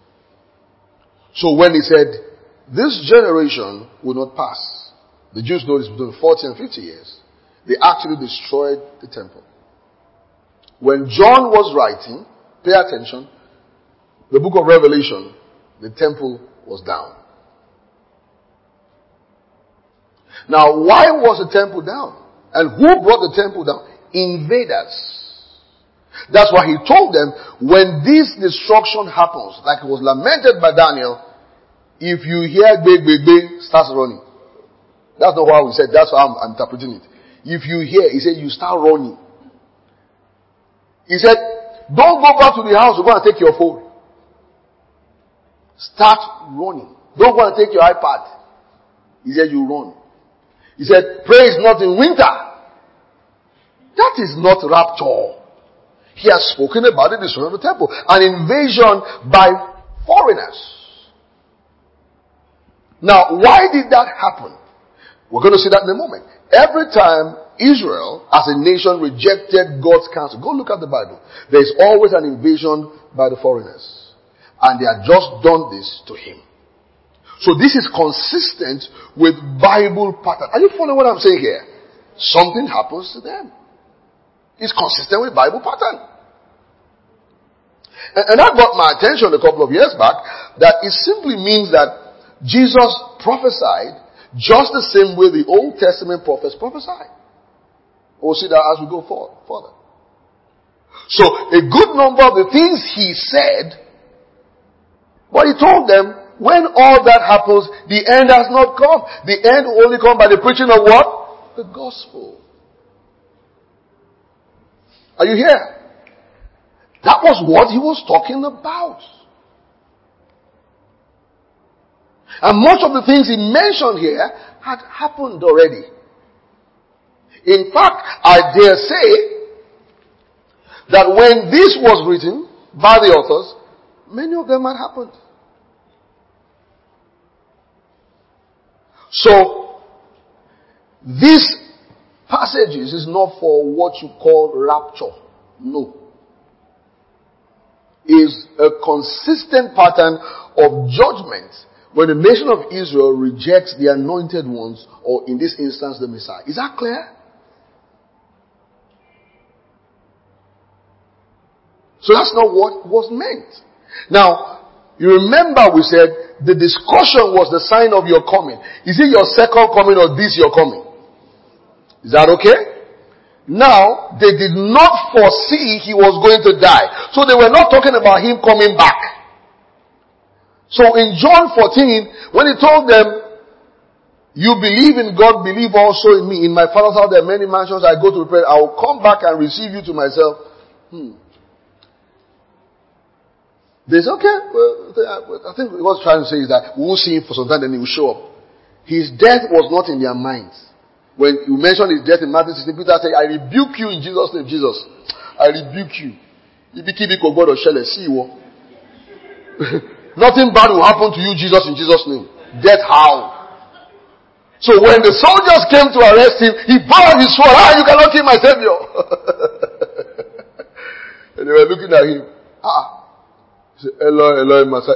So when he said, this generation will not pass, the Jews know this between 40 and 50 years, they actually destroyed the temple. When John was writing, pay attention, the book of Revelation, the temple was down. Now, why was the temple down? And who brought the temple down? Invaders. That's why he told them, when this destruction happens, like it was lamented by Daniel, if you hear big, start running. That's not what we said. That's how I'm interpreting it. If you hear, he said, you start running. He said, don't go back to the house to go and take your phone. Start running. Don't go and take your iPad. He said, you run. He said, pray is not in winter. That is not rapture. He has spoken about the destruction of the temple. An invasion by foreigners. Now, why did that happen? We're going to see that in a moment. Every time Israel, as a nation, rejected God's counsel, go look at the Bible. There is always an invasion by the foreigners. And they have just done this to him. So this is consistent with Bible pattern. Are you following what I'm saying here? Something happens to them. It's consistent with Bible pattern. And that got my attention a couple of years back, that it simply means that Jesus prophesied just the same way the Old Testament prophets prophesied. We'll see that as we go further. So a good number of the things he said, but he told them, when all that happens, the end has not come. The end will only come by the preaching of what? The gospel. Are you here? That was what he was talking about. And much of the things he mentioned here had happened already. In fact, I dare say that when this was written by the authors, many of them had happened. So, these passages is not for what you call rapture. No. Is a consistent pattern of judgment when the nation of Israel rejects the anointed ones, or in this instance, the Messiah. Is that clear? So that's not what was meant. Now, you remember we said the discussion was the sign of your coming. Is it your second coming or this your coming? Is that okay? Now, they did not foresee he was going to die. So they were not talking about him coming back. So in John 14, when he told them, you believe in God, believe also in me. In my Father's house there are many mansions. I go to prepare. I will come back and receive you to myself. They said, okay. Well, I think what he was trying to say is that we will see him for some time, then he will show up. His death was not in their minds. When you mentioned his death in Matthew 16, Peter said, I rebuke you in Jesus' name. Jesus, I rebuke you. Nothing bad will happen to you, Jesus, in Jesus' name. Death how? So when the soldiers came to arrest him, he bowed his sword. You cannot kill my Savior. And they were looking at him. He said, Eloi, Eloi, Massa.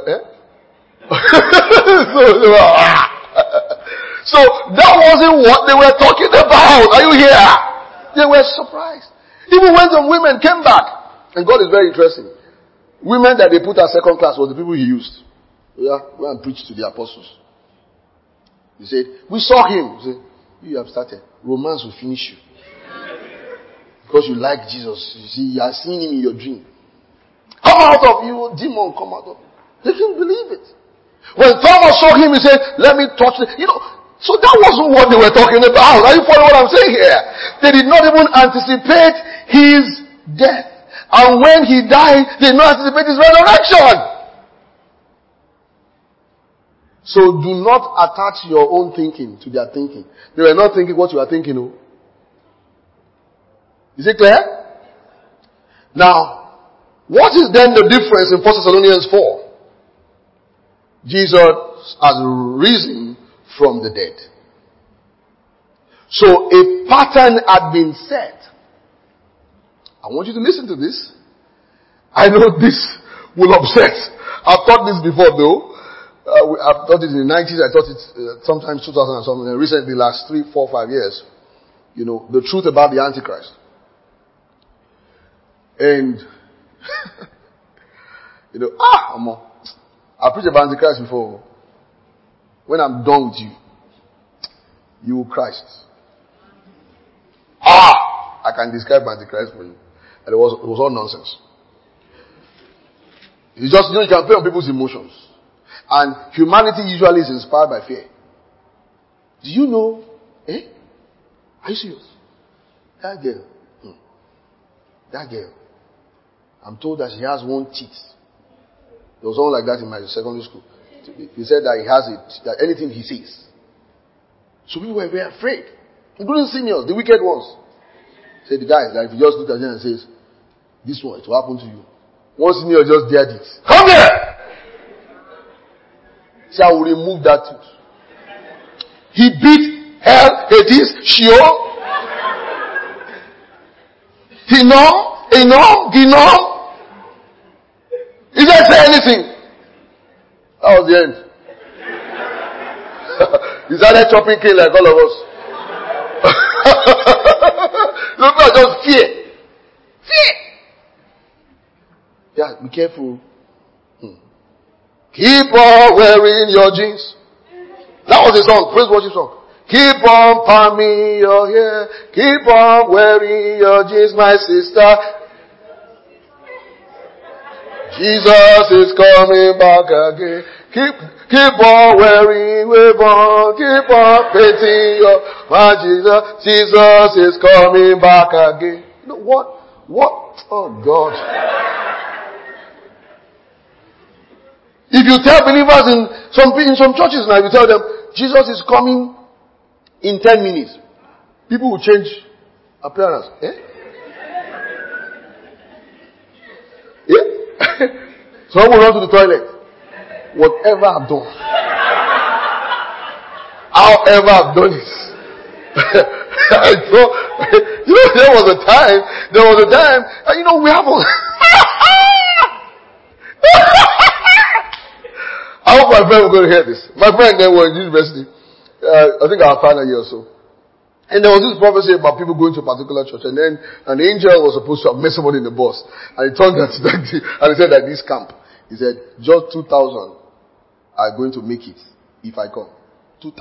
So that wasn't what they were talking about. Are you here? They were surprised. Even when some women came back, and God is very interesting. Women that they put as second class were the people he used. Yeah, go and preach to the apostles. He said, we saw him. He said, you have started. Romance will finish you. Because you like Jesus. You see, you are seeing him in your dream. Come out of you, demon, come out of you. They didn't believe it. When Thomas saw him, he said, let me touch it. So that wasn't what they were talking about. Are you following what I'm saying here? They did not even anticipate his death. And when he died, they did not anticipate his resurrection. So do not attach your own thinking to their thinking. They were not thinking what you are thinking. No. Is it clear? Now, what is then the difference in 1 Thessalonians 4? Jesus has risen from the dead. So a pattern had been set. I want you to listen to this. I know this will upset. I've taught this before though. I've taught it in the 90s. I taught it sometimes 2000 and something. And recently, last 3, 4, 5 years. The truth about the Antichrist. And, I preached about Antichrist before. When I'm done with you, you will Christ. I can describe Antichrist for you. And it was all nonsense. It's just, you can play on people's emotions. And humanity usually is inspired by fear. Do you know? Are you serious? That girl. I'm told that she has one teeth. There was someone like that in my secondary school. He said that he has it, that anything he sees. So people were very afraid. Including seniors, the wicked ones. Said the guys, like if you just look at them and says, this one, it will happen to you. One senior just dared it. Come here! Say, I will remove that tooth. He beat hell, Hades, Sheol. He know. He didn't say anything. That was the end. He started chopping cane like all of us. Look at just fear. Yeah, be careful. Keep on wearing your jeans. That was the song, praise worship song. Keep on palming your hair. Keep on wearing your jeans, my sister. Jesus is coming back again. Keep on wearing, keep on painting your, my Jesus. Jesus is coming back again. You know what? Oh God. If you tell believers in some churches now, if you tell them, Jesus is coming in 10 minutes, people will change appearance. Some will run to the toilet. Whatever I've done. However I've done it. There was a time, and we have I hope my friend will go to hear this. My friend then was in university. I think our final year or so. And there was this prophecy about people going to a particular church, and then an angel was supposed to have met somebody in the bus, and he turned that, and he said that this camp, he said, just 2,000 are going to make it if I come. 2,000.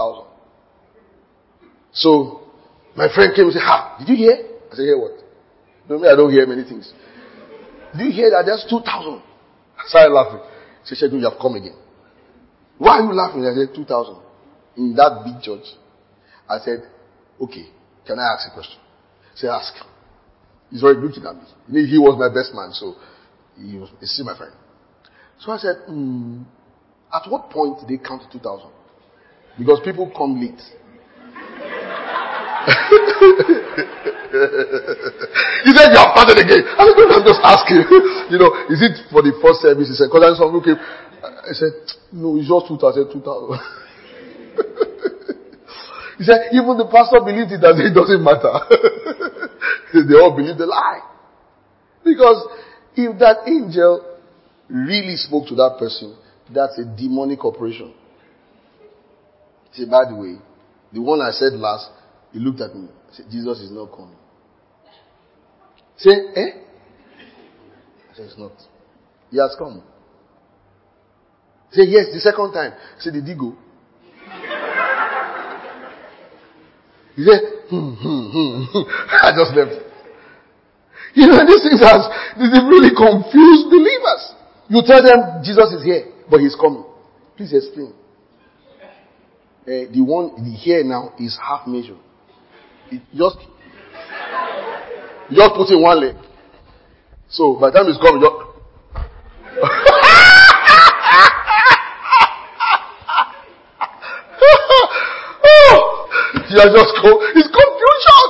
So, my friend came and said, did you hear? I said, hear what? No, me, I don't hear many things. Do you hear that there's 2,000? I started laughing. He said, you have come again. Why are you laughing? I said, 2,000. In that big church. I said, okay, can I ask a question? He said, ask. He's very good at me. He was my best man, so he's still my friend. So I said, at what point did they count to 2,000? Because people come late. He said, you have started again. I said, I'm just asking. Is it for the first service? He said, because then some people came. I said, no, it's just 2,000. I said, 2,000. He said, even the pastor believed it, that it doesn't matter. They all believe the lie. Because if that angel really spoke to that person, that's a demonic operation. He said, by the way, the one I said last, he looked at me. He said, Jesus is not coming. Say, I said, it's not. He has come. He said, yes, the second time. I said, did he go? He said, I just left. These things they really confuse believers. You tell them Jesus is here, but he's coming. Please explain. The here now is half measure. Just put in one leg. So by the time it's coming, it's confusion.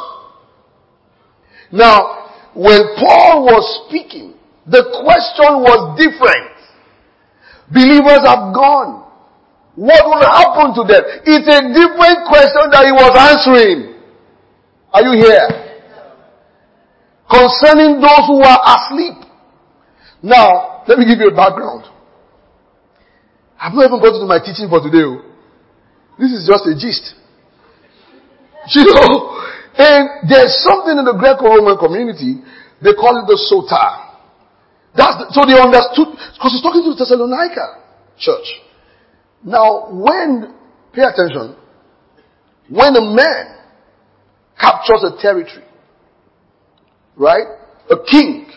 Now, when Paul was speaking, the question was different. Believers have gone. What will happen to them? It's a different question that he was answering. Are you here? Concerning those who are asleep. Now, let me give you a background. I've not even got to my teaching for today. This is just a gist. And there's something in the Greco-Roman community, they call it the sota. So they understood, because he's talking to the Thessalonica church. Now, pay attention, when a man captures a territory, right? A king.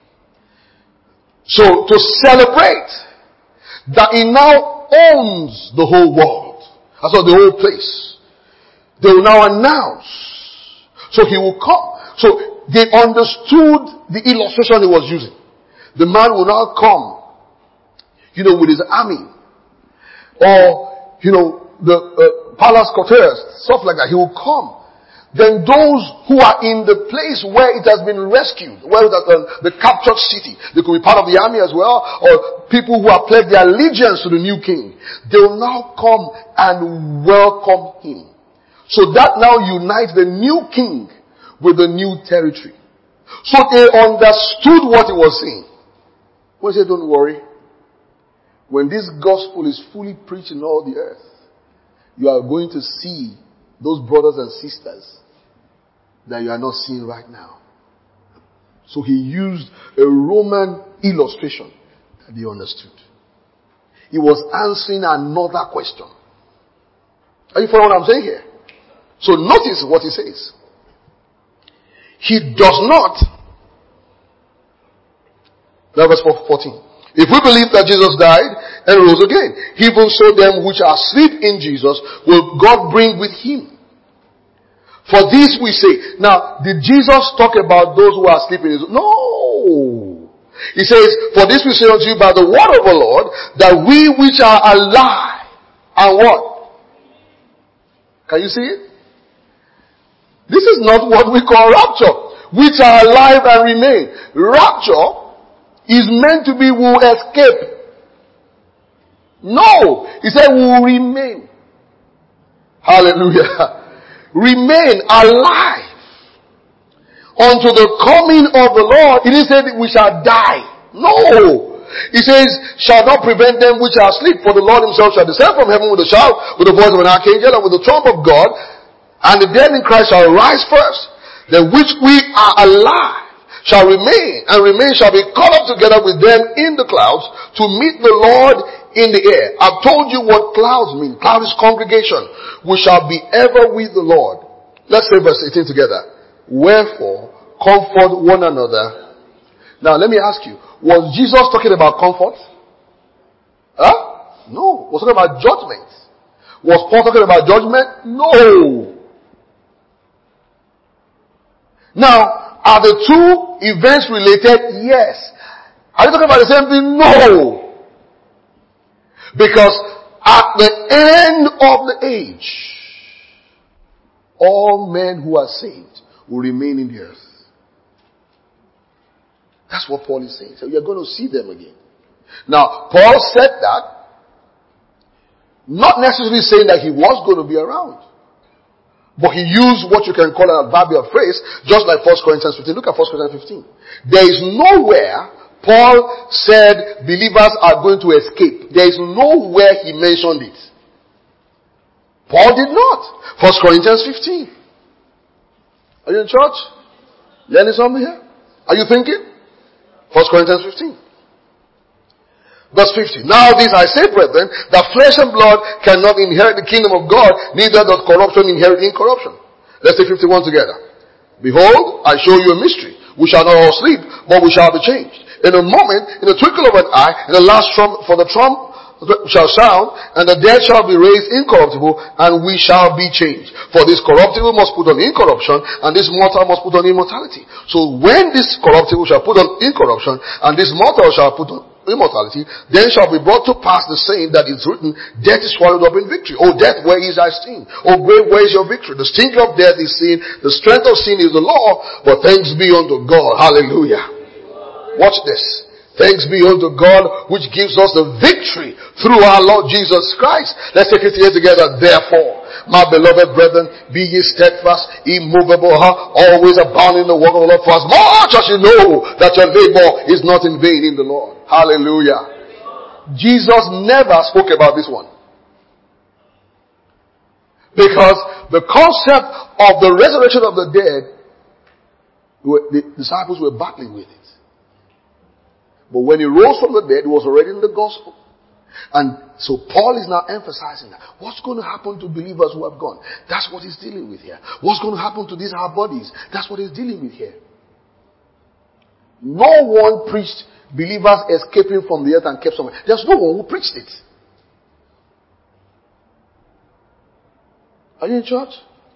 So to celebrate that he now owns the whole world, the whole place, they will now announce. So he will come. So they understood the illustration he was using. The man will now come, with his army. Or, the palace courtiers, stuff like that. He will come. Then those who are in the place where it has been rescued, where it has the captured city, they could be part of the army as well, or people who have pledged their allegiance to the new king, they will now come and welcome him. So that now unites the new king with the new territory. So they understood what he was saying. When he said, don't worry, when this gospel is fully preached in all the earth, you are going to see those brothers and sisters that you are not seeing right now. So he used a Roman illustration that they understood. He was answering another question. Are you following what I'm saying here? So notice what he says. He does not. Now verse 14. If we believe that Jesus died and rose again, even so them which are asleep in Jesus will God bring with him. For this we say. Now, did Jesus talk about those who are asleep in his? No. He says, for this we say unto you by the word of the Lord, that we which are alive are what? Can you see it? This is not what we call rapture. Which are alive and remain. Rapture is meant to be will escape. No. He said will remain. Hallelujah. Remain alive unto the coming of the Lord. He didn't say that we shall die. No. He says, shall not prevent them which are asleep, for the Lord himself shall descend from heaven with a shout, with the voice of an archangel, and with the trump of God. And the dead in Christ shall rise first. Then which we are alive shall remain, and remain shall be caught up together with them in the clouds to meet the Lord in the air. I've told you what clouds mean. Cloud is congregation. We shall be ever with the Lord. Let's say verse 18 together. Wherefore, comfort one another. Now let me ask you, was Jesus talking about comfort? Huh? No. Was talking about judgment. Was Paul talking about judgment? No. Now, are the two events related? Yes. Are they talking about the same thing? No. Because at the end of the age, all men who are saved will remain in the earth. That's what Paul is saying. So you're going to see them again. Now, Paul said that, not necessarily saying that he was going to be around. But he used what you can call an adverbial phrase, just like 1 Corinthians 15. Look at 1 Corinthians 15. There is nowhere Paul said believers are going to escape. There is nowhere he mentioned it. Paul did not. 1 Corinthians 15. Are you in church? Learning something here? Are you thinking? 1 Corinthians 15. Verse 50. Now this I say, brethren, that flesh and blood cannot inherit the kingdom of God, neither does corruption inherit incorruption. Let's say 51 together. Behold, I show you a mystery. We shall not all sleep, but we shall be changed. In a moment, in the twinkle of an eye, in the last trump, for the trump shall sound, and the dead shall be raised incorruptible, and we shall be changed. For this corruptible must put on incorruption, and this mortal must put on immortality. So when this corruptible shall put on incorruption, and this mortal shall put on immortality, then shall be brought to pass the saying that is written, death is swallowed up in victory. O death, where is thy sting? O grave, where is your victory? The sting of death is sin, the strength of sin is the law, but thanks be unto God. Hallelujah. Watch this. Thanks be unto God, which gives us the victory through our Lord Jesus Christ. Let's take it here together. Therefore, my beloved brethren, be ye steadfast, immovable, always abounding in the work of the Lord, for as much as you know that your labor is not in vain in the Lord. Hallelujah. Jesus never spoke about this one. Because the concept of the resurrection of the dead, the disciples were battling with it. But when he rose from the dead, it was already in the gospel. And so Paul is now emphasizing that. What's going to happen to believers who have gone? That's what he's dealing with here. What's going to happen to these our bodies? That's what he's dealing with here. No one preached believers escaping from the earth and kept somewhere. There's no one who preached it. Are you in church?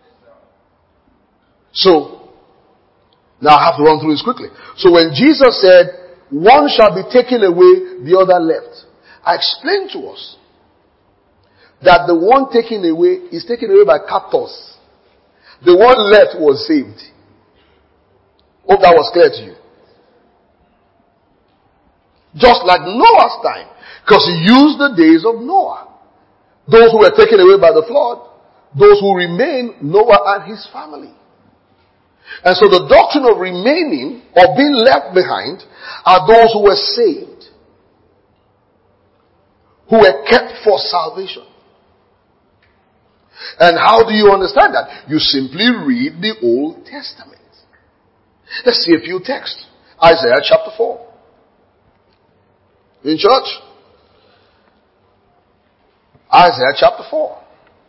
So, now I have to run through this quickly. So when Jesus said, one shall be taken away, the other left. I explained to us that the one taken away is taken away by captors. The one left was saved. Hope that was clear to you. Just like Noah's time. Because he used the days of Noah. Those who were taken away by the flood. Those who remain, Noah and his family. And so the doctrine of remaining or being left behind are those who were saved. Who were kept for salvation. And how do you understand that? You simply read the Old Testament. Let's see a few texts. Isaiah chapter 4. In church? Isaiah chapter 4.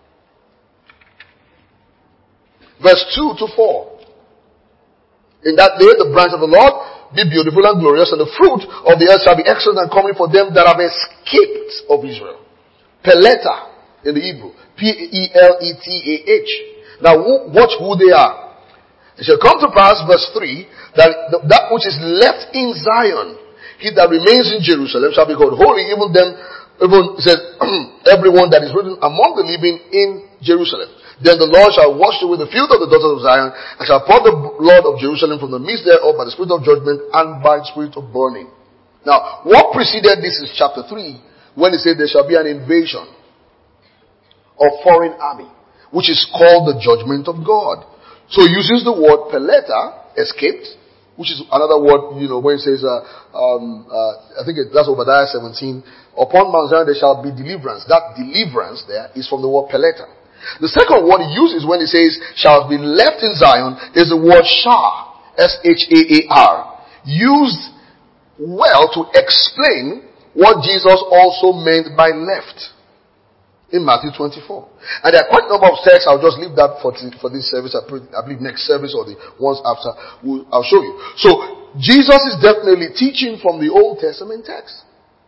Verse 2 to 4. In that day the branch of the Lord be beautiful and glorious, and the fruit of the earth shall be excellent and comely for them that have escaped of Israel. Peleta in the Hebrew. P-E-L-E-T-A-H. Now watch who they are. It shall come to pass, verse 3, that which is left in Zion, he that remains in Jerusalem shall be called holy, even it says, everyone that is written among the living in Jerusalem. Then the Lord shall wash away the filth of the daughters of Zion, and shall pour the blood of Jerusalem from the midst thereof by the spirit of judgment and by the spirit of burning. Now, what preceded this is chapter 3, when it said there shall be an invasion of foreign army, which is called the judgment of God. So he uses the word peleta, escaped, which is another word, when it says, I think that's Obadiah 17, upon Mount Zion there shall be deliverance. That deliverance there is from the word peleta. The second word he uses when he says shall be left in Zion is the word shar, S-H-A-A-R, used well to explain what Jesus also meant by left in Matthew 24. And there are quite a number of texts. I'll just leave that for this service. I believe next service or the ones after, I'll show you. So Jesus is definitely teaching from the Old Testament text.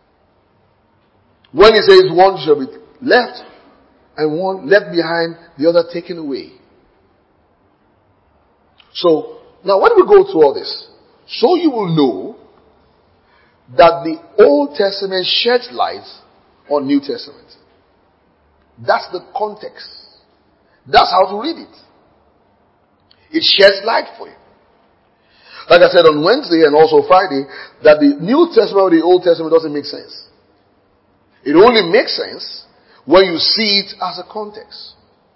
When he says one shall be left and one left behind, the other taken away. So, now when we go through all this, so you will know that the Old Testament sheds light on New Testament. That's the context. That's how to read it. It sheds light for you. Like I said on Wednesday and also Friday, that the New Testament or the Old Testament doesn't make sense. It only makes sense when you see it as a context.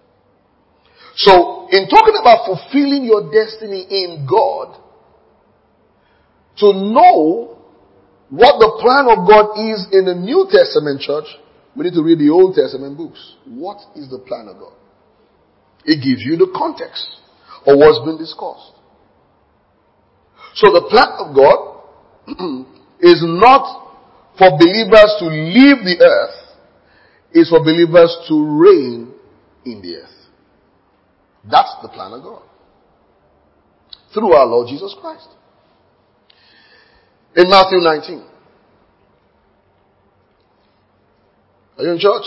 So, in talking about fulfilling your destiny in God, to know what the plan of God is in the New Testament church, we need to read the Old Testament books. What is the plan of God? It gives you the context of what's been discussed. So the plan of God is not for believers to leave the earth, it's for believers to reign in the earth. That's the plan of God. Through our Lord Jesus Christ. In Matthew 19. Are you in church?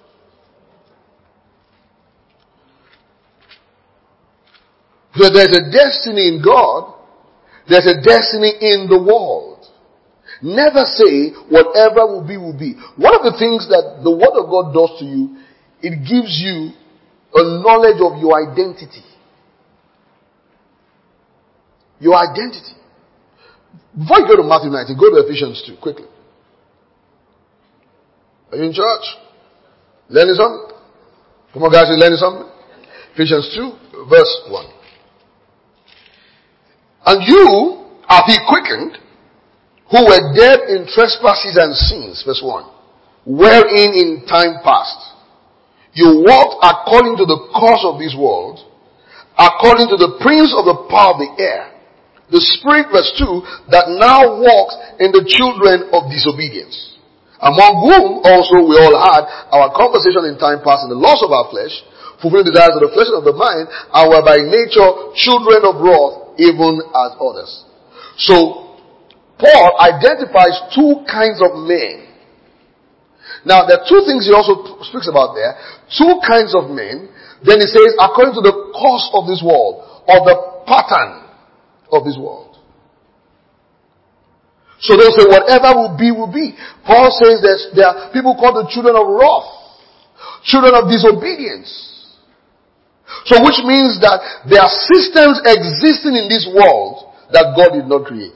So there's a destiny in God. There's a destiny in the world. Never say whatever will be, will be. One of the things that the Word of God does to you, it gives you a knowledge of your identity. Your identity. Before you go to Matthew 19, go to Ephesians 2, quickly. Are you in church? Learning something? Come on guys, you learning something? Ephesians 2, verse 1. And you are he quickened, who were dead in trespasses and sins, verse 1, wherein in time past you walked according to the course of this world, according to the prince of the power of the air, the spirit, verse 2, that now walks in the children of disobedience, among whom also we all had our conversation in time past in the loss of our flesh, fulfilling the desires of the flesh and of the mind, and were by nature children of wrath, even as others. So, Paul identifies two kinds of men. Now, there are two things he also speaks about there. Two kinds of men. Then he says, according to the course of this world, or the pattern of this world. So they'll say, whatever will be, will be. Paul says that there are people called the children of wrath, children of disobedience. So which means that there are systems existing in this world that God did not create.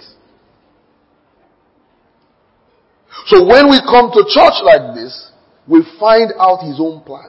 So when we come to church like this, we find out his own plan.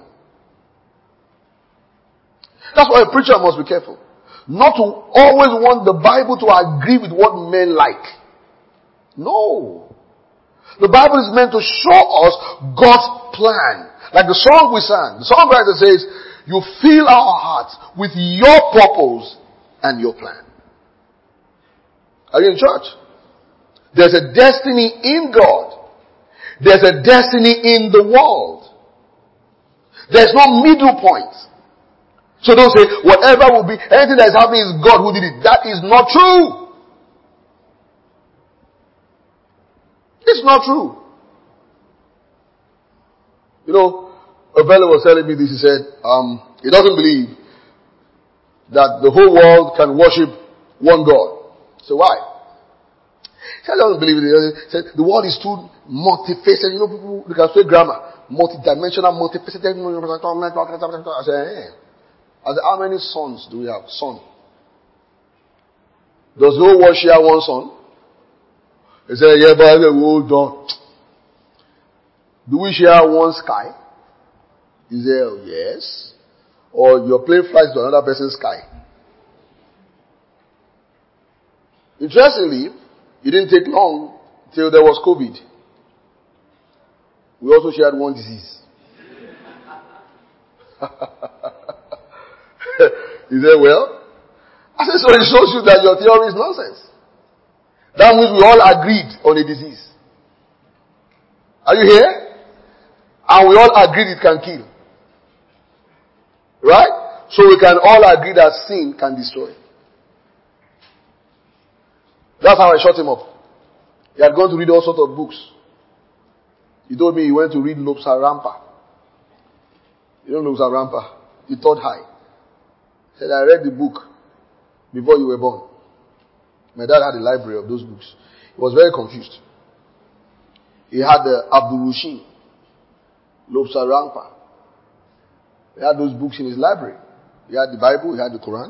That's why a preacher must be careful. Not to always want the Bible to agree with what men like. No. The Bible is meant to show us God's plan. Like the song we sang. The songwriter says, you fill our hearts with your purpose and your plan. Are you in church? There's a destiny in God. There's a destiny in the world. There's no middle point. So don't say, whatever will be, anything that is happening is God who did it. That is not true. It's not true. You know, a fellow was telling me this. He said, he doesn't believe that the whole world can worship one God. So why? He said, I don't believe it. He said, the world is too multifaceted. You know, people, you can say grammar. Multidimensional, multifaceted. I said, hey. I said, how many sons do we have? Son. Does no one share one son? He said, yeah, but I said, hold on. Do we share one sky? He said, oh, yes. Or your plane flies to another person's sky. Interestingly, it didn't take long till there was COVID. We also shared one disease. He said, well, I said, so it shows you that your theory is nonsense. That means we all agreed on a disease. Are you here? And we all agreed it can kill. Right? So we can all agree that sin can destroy. That's how I shut him up. He had gone to read all sorts of books. He told me he went to read Lobsang Rampa. You know Lobsang Rampa? He taught high. He said, I read the book before you were born. My dad had a library of those books. He was very confused. He had the Abdul Rushin, Lobsang Rampa. He had those books in his library. He had the Bible, he had the Quran.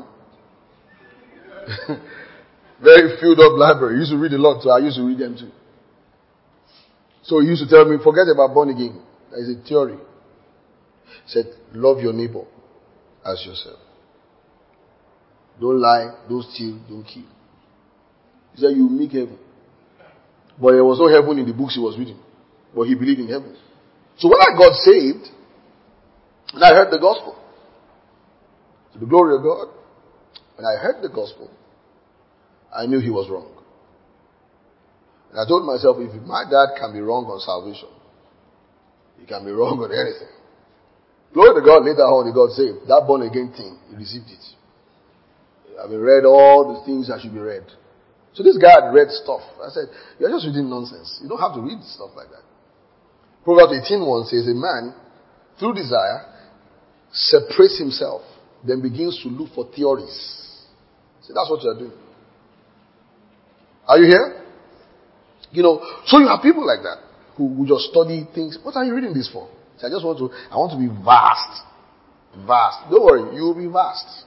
Very filled up library. He used to read a lot, so I used to read them too. So he used to tell me, forget about born again. There is a theory. He said, love your neighbor as yourself. Don't lie, don't steal, don't kill. He said, you will make heaven. But there was no heaven in the books he was reading. But he believed in heaven. So when I got saved, and I heard the gospel, to the glory of God, when I heard the gospel, I knew he was wrong. And I told myself, if my dad can be wrong on salvation, he can be wrong on anything. Glory to God, later on he got saved. That born again thing, he received it. I read all the things that should be read. So this guy had read stuff. I said, you're just reading nonsense. You don't have to read stuff like that. Proverbs 18:1 says, a man, through desire, separates himself, then begins to look for theories. See, that's what you're doing. Are you here? You know, so you have people like that who just study things. What are you reading this for? So I want to be vast. Vast. Don't worry, you will be vast.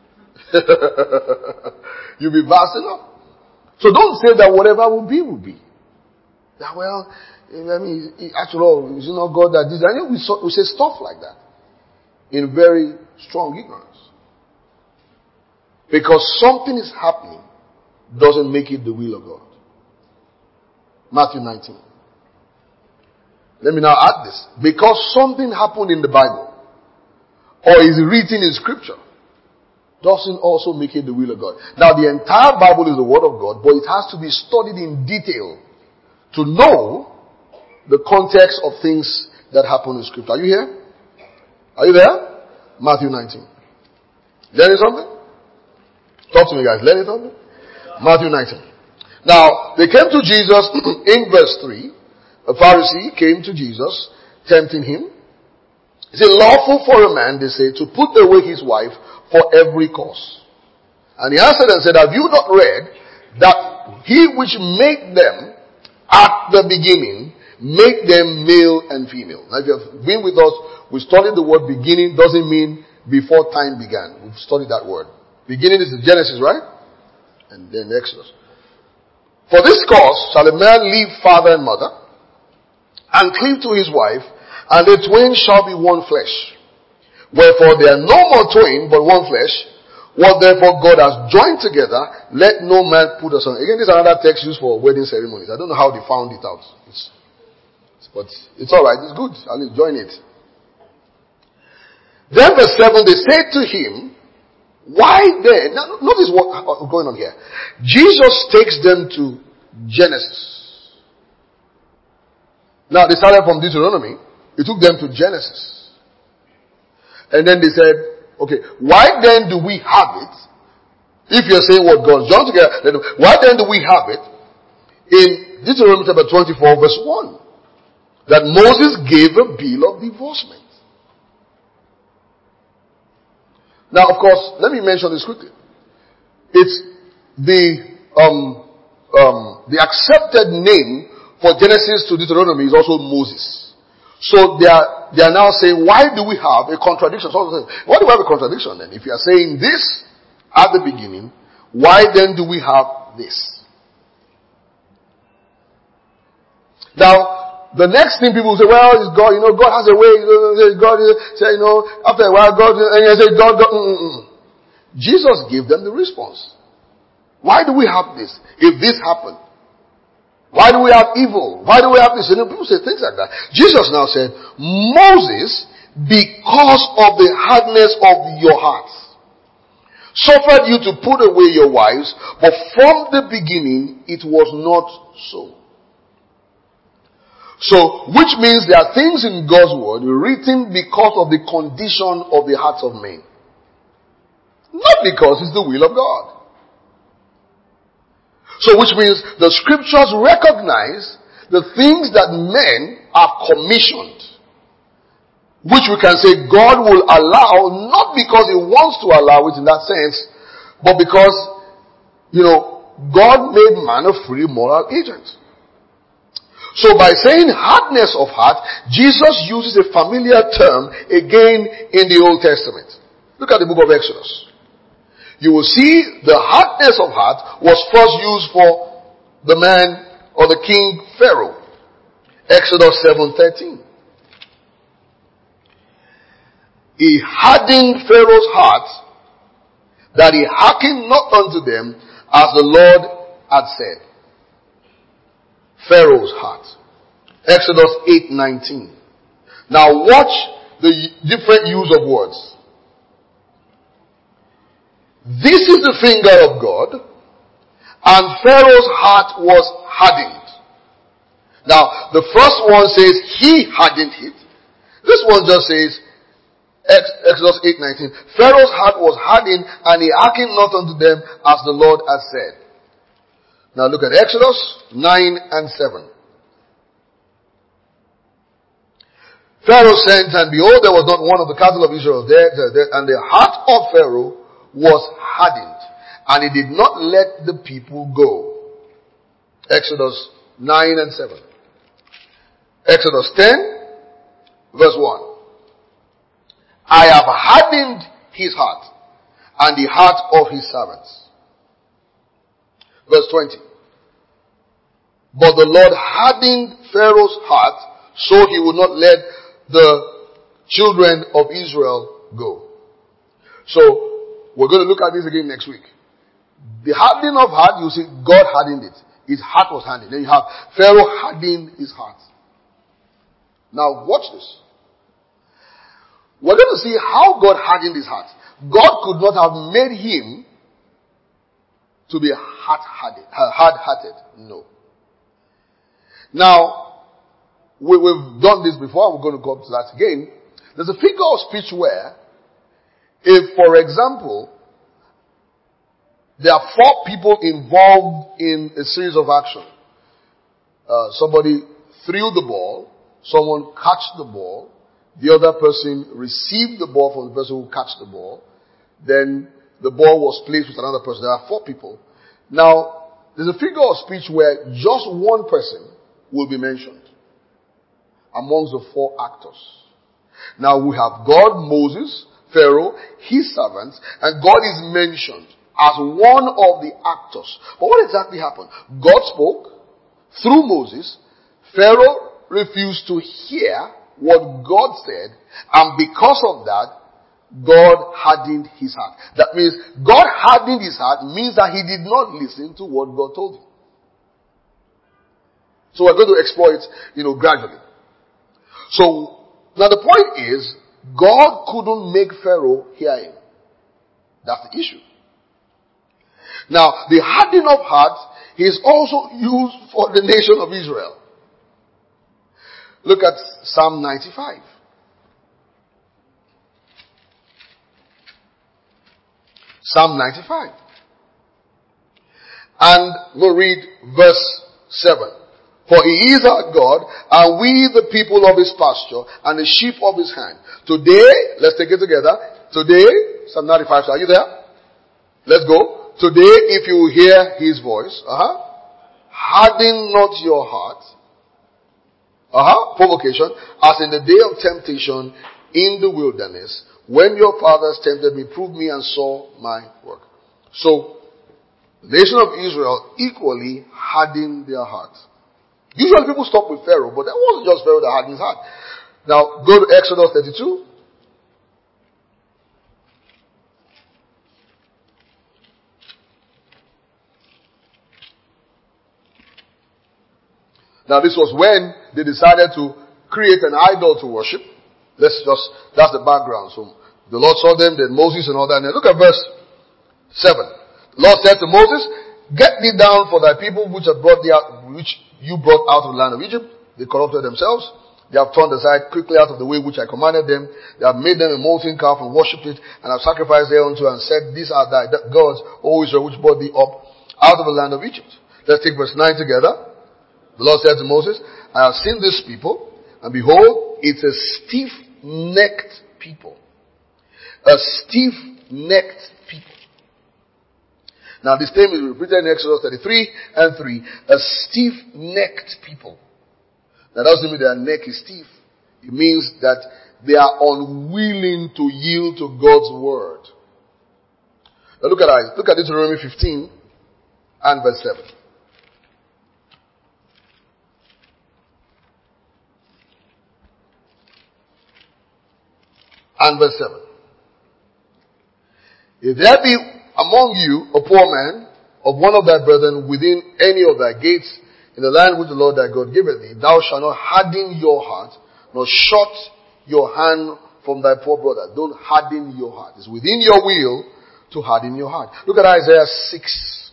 You'll be vast enough. So don't say that whatever will be, will be. That, well, I mean, after all, is it not God that designed it? We say stuff like that in very strong ignorance. Because something is happening doesn't make it the will of God. Matthew 19. Let me now add this. Because something happened in the Bible or is written in Scripture doesn't also make it the will of God. Now the entire Bible is the Word of God, but it has to be studied in detail to know the context of things that happen in Scripture. Are you here? Are you there? Matthew 19. Learning something? Talk to me, guys. Learning something? Matthew 19. Now, they came to Jesus in verse 3. A Pharisee came to Jesus, tempting him. Is it lawful for a man, they say, to put away his wife for every cause? And he answered and said, have you not read that he which made them at the beginning, make them male and female? Now, if you have been with us, we studied the word beginning doesn't mean before time began. We've studied that word. Beginning is the Genesis, right? And then Exodus. For this cause shall a man leave father and mother, and cleave to his wife, and the twain shall be one flesh. Wherefore they are no more twain, but one flesh. What therefore God has joined together, let no man put asunder. Again, this is another text used for wedding ceremonies. I don't know how they found it out. But it's alright, it's good. I'll join it. Then verse 7, they said to him, why then? Now notice what's going on here. Jesus takes them to Genesis. Now they started from Deuteronomy. He took them to Genesis. And then they said, okay, why then do we have it? If you're saying what God joined together, why then do we have it in Deuteronomy chapter 24 verse 1? That Moses gave a bill of divorcement. Now, of course, let me mention this quickly. It's the accepted name for Genesis to Deuteronomy is also Moses. So they are now saying, why do we have a contradiction? So why do we have a contradiction then? If you are saying this at the beginning, why then do we have this? Now, the next thing people say, well, it's God, God has a way, God, say, after a while, God, and you say, God. Jesus gave them the response. Why do we have this? If this happened, why do we have evil? Why do we have this? People say things like that. Jesus now said, Moses because of the hardness of your hearts. Suffered you to put away your wives, but from the beginning it was not so. So, which means there are things in God's word written because of the condition of the hearts of men. Not because it's the will of God. So, which means the scriptures recognize the things that men are commissioned, which we can say God will allow, not because He wants to allow it in that sense, but because, God made man a free moral agent. So by saying hardness of heart, Jesus uses a familiar term again in the Old Testament. Look at the book of Exodus. You will see the hardness of heart was first used for the man or the king Pharaoh. Exodus 7:13. He hardened Pharaoh's heart, that he hearkened not unto them, as the Lord had said. Pharaoh's heart. Exodus 8:19. Now watch the different use of words. This is the finger of God, and Pharaoh's heart was hardened. Now, the first one says he hardened it. This one just says, Exodus 8:19. Pharaoh's heart was hardened, and he hearkened not unto them, as the Lord had said. Now look at Exodus 9:7. Pharaoh sent, and behold, there was not one of the cattle of Israel there, and the heart of Pharaoh was hardened, and he did not let the people go. Exodus 9:7. Exodus 10:1. I have hardened his heart, and the heart of his servants. Verse 20. But the Lord hardened Pharaoh's heart, so he would not let the children of Israel go. So, we're going to look at this again next week. The hardening of heart, you see, God hardened it. His heart was hardened. Then you have Pharaoh hardened his heart. Now, watch this. We're going to see how God hardened his heart. God could not have made him to be hard-hearted. No. Now, we've done this before. We're going to go up to that again. There's a figure of speech where, if, for example, there are 4 people involved in a series of action. Somebody threw the ball, someone catch the ball, the other person received the ball from the person who catch the ball, then the ball was placed with another person. There are 4 people. Now, there's a figure of speech where just one person will be mentioned amongst the 4 actors. Now we have God, Moses, Pharaoh, his servants, and God is mentioned as one of the actors. But what exactly happened? God spoke through Moses. Pharaoh refused to hear what God said, and because of that, God hardened his heart. That means God hardened his heart means that he did not listen to what God told him. So we're going to explore it, gradually. So, now the point is, God couldn't make Pharaoh hear him. That's the issue. Now, the hardening of heart is also used for the nation of Israel. Look at Psalm 95. Psalm 95. And we'll read verse 7. For he is our God, and we the people of his pasture, and the sheep of his hand. Today, let's take it together. Today, Psalm 95, are you there? Let's go. Today, if you hear his voice, harden not your heart. Provocation. As in the day of temptation in the wilderness, when your fathers tempted me, proved me, and saw my work. So, the nation of Israel equally hardened their heart. Usually people stop with Pharaoh, but that wasn't just Pharaoh that hardened his heart. Now, go to Exodus 32. Now, this was when they decided to create an idol to worship. That's the background. So the Lord saw them, then Moses and all that. Now look at verse 7. The Lord said to Moses, get thee down, for thy people which you brought out of the land of Egypt, they corrupted themselves. They have turned aside quickly out of the way which I commanded them. They have made them a molten calf and worshipped it, and have sacrificed thereunto and said, these are thy gods, O Israel, which brought thee up out of the land of Egypt. Let's take verse 9 together. The Lord said to Moses, I have seen this people, and behold, it's a stiff-necked people. A stiff-necked people. Now this term is repeated in Exodus 33 and 3. A stiff-necked people. Now that doesn't mean their neck is stiff. It means that they are unwilling to yield to God's word. Now look at Deuteronomy 15 and verse 7. And verse 7. If there be among you a poor man of one of thy brethren within any of thy gates in the land which the Lord thy God giveth thee, thou shalt not harden your heart, nor shut your hand from thy poor brother. Don't harden your heart. It's within your will to harden your heart. Look at Isaiah 6.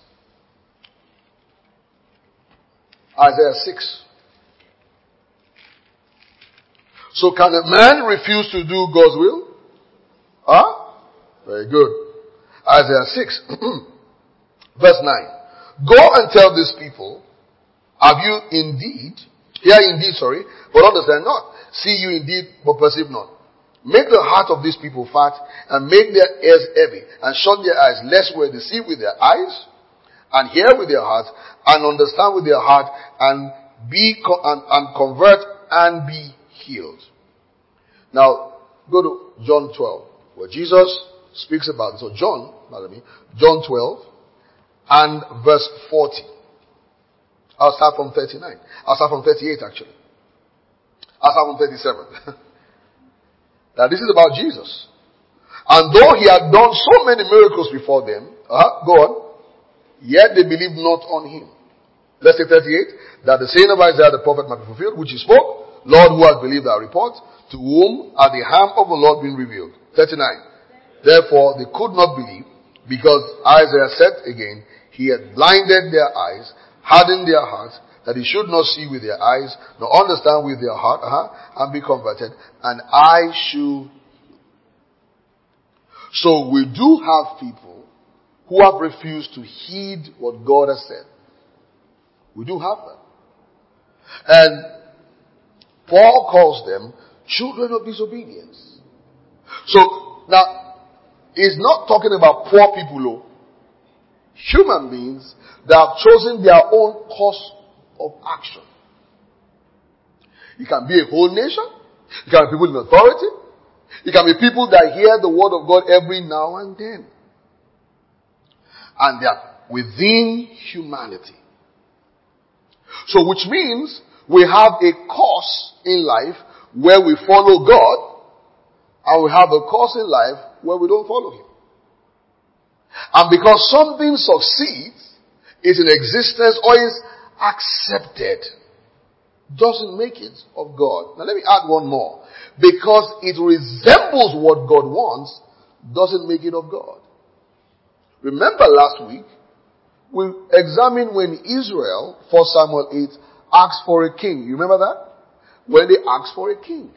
Isaiah 6. So can a man refuse to do God's will? Huh? Very good. Isaiah 6. Verse 9. Go and tell these people, have you indeed, but understand not. See you indeed, but perceive not. Make the heart of these people fat, and make their ears heavy, and shut their eyes, lest where they see with their eyes, and hear with their heart, and understand with their heart, and convert and be healed. Now, go to John 12, where Jesus speaks about it. So John 12, and verse 40. I'll start from 39. I'll start from 38 actually. I'll start from 37. Now this is about Jesus. And though he had done so many miracles before them, go on, yet they believed not on him. Let's take 38. That the saying of Isaiah the prophet might be fulfilled, which he spoke, Lord, who has believed our report, to whom are the hand of the Lord been revealed. 39. Therefore they could not believe, because Isaiah said again, he had blinded their eyes, hardened their hearts, that he should not see with their eyes, nor understand with their heart, and be converted, and I should. So we do have people who have refused to heed what God has said. We do have them. And Paul calls them children of disobedience. So now, he's not talking about poor people, human beings that have chosen their own course of action. It can be a whole nation. It can be people in authority. It can be people that hear the word of God every now and then. And they are within humanity. So which means we have a course in life where we follow God, and we have a course in life where we don't follow him. And because something succeeds, is in existence, or is accepted, doesn't make it of God. Now let me add one more. Because it resembles what God wants, doesn't make it of God. Remember last week, we examined when Israel, 1 Samuel 8, asked for a king. You remember that? When they asked for a king.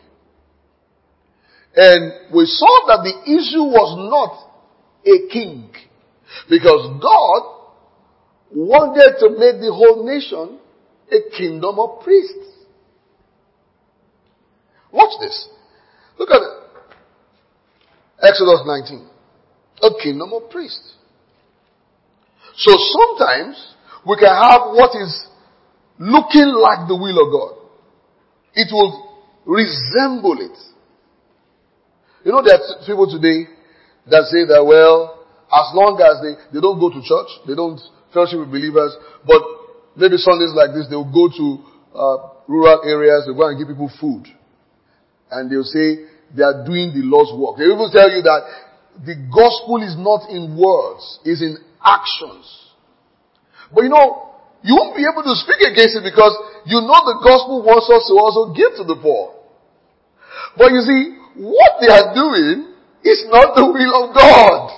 And we saw that the issue was not a king. Because God wanted to make the whole nation a kingdom of priests. Watch this. Look at it. Exodus 19. A kingdom of priests. So sometimes we can have what is looking like the will of God. It will resemble it. You know, there are people today that say that, well, as long as they don't go to church, they don't fellowship with believers, but maybe Sundays like this, they'll go to rural areas, they'll go and give people food. And they'll say they are doing the Lord's work. They will tell you that the gospel is not in words, it's in actions. But you know, you won't be able to speak against it because you know the gospel wants us to also give to the poor. But you see, what they are doing is not the will of God.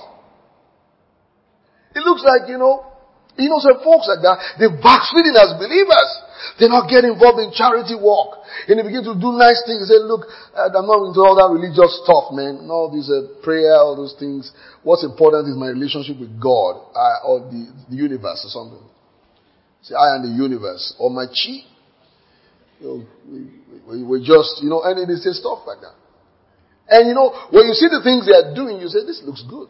It looks like, some folks like that, they're backsliding as believers. They're not getting involved in charity work. And they begin to do nice things. They say, look, I'm not into all that religious stuff, man. All these prayer, all those things. What's important is my relationship with God, or the universe or something. Say, I and the universe, or my chi. We just, and they say stuff like that. And when you see the things they are doing, you say, this looks good.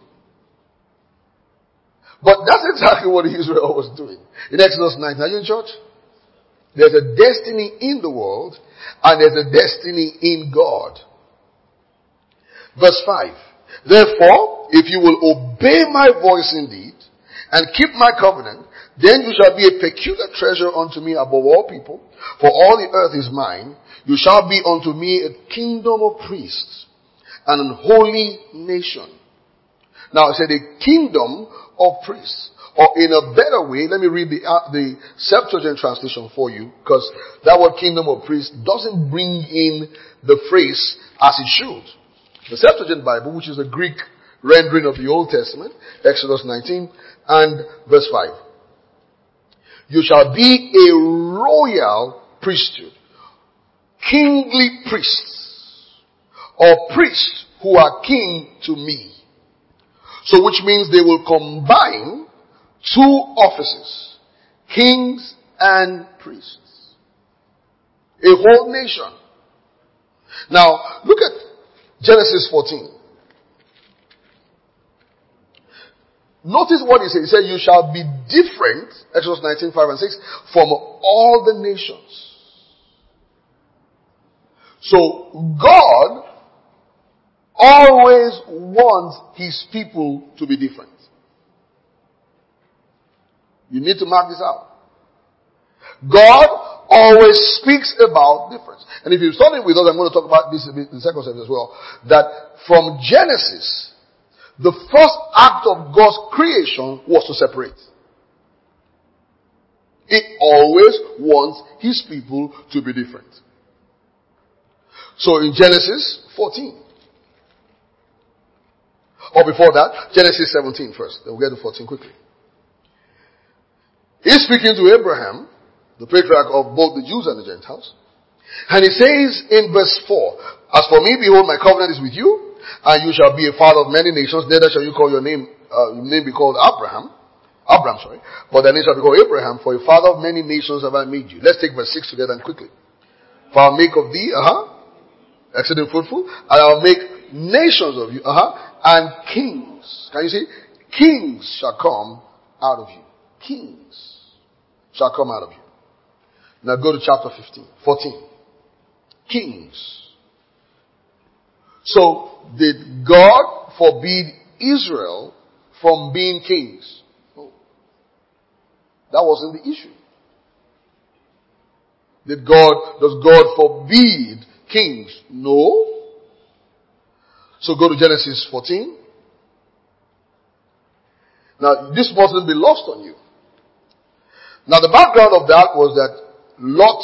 But that's exactly what Israel was doing. In Exodus 9, are you in church? There's a destiny in the world, and there's a destiny in God. Verse 5. Therefore, if you will obey my voice indeed, and keep my covenant, then you shall be a peculiar treasure unto me above all people, for all the earth is mine. You shall be unto me a kingdom of priests, and an holy nation. Now, I said a kingdom of priests. Or in a better way, let me read the Septuagint translation for you, because that word kingdom of priests doesn't bring in the phrase as it should. The Septuagint Bible, which is a Greek rendering of the Old Testament, Exodus 19 and verse 5. You shall be a royal priesthood, kingly priests, or priests who are king to me. So which means they will combine two offices, kings and priests. A whole nation. Now, look at Genesis 14. Notice what he said. He said, you shall be different, Exodus 19, 5 and 6, from all the nations. So, God always wants his people to be different. You need to mark this out. God always speaks about difference. And if you're studying with us, I'm going to talk about this a bit in the second service as well, that from Genesis, the first act of God's creation was to separate. He always wants his people to be different. So in Genesis 14, or before that, Genesis 17 first. Then we'll get to 14 quickly. He's speaking to Abraham, the patriarch of both the Jews and the Gentiles. And he says in verse 4, as for me, behold, my covenant is with you, and you shall be a father of many nations. Neither shall you call your name be called Abram, but thy name shall be called Abraham, for a father of many nations have I made you. Let's take verse 6 together and quickly. For I'll make of thee, exceeding fruitful, and I'll make nations of you, and kings. Can you see? Kings shall come out of you. Kings shall come out of you. Now go to chapter 14. Kings. So, did God forbid Israel from being kings? No. That wasn't the issue. Does God forbid kings? No. So go to Genesis 14. Now, this mustn't be lost on you. Now, the background of that was that Lot,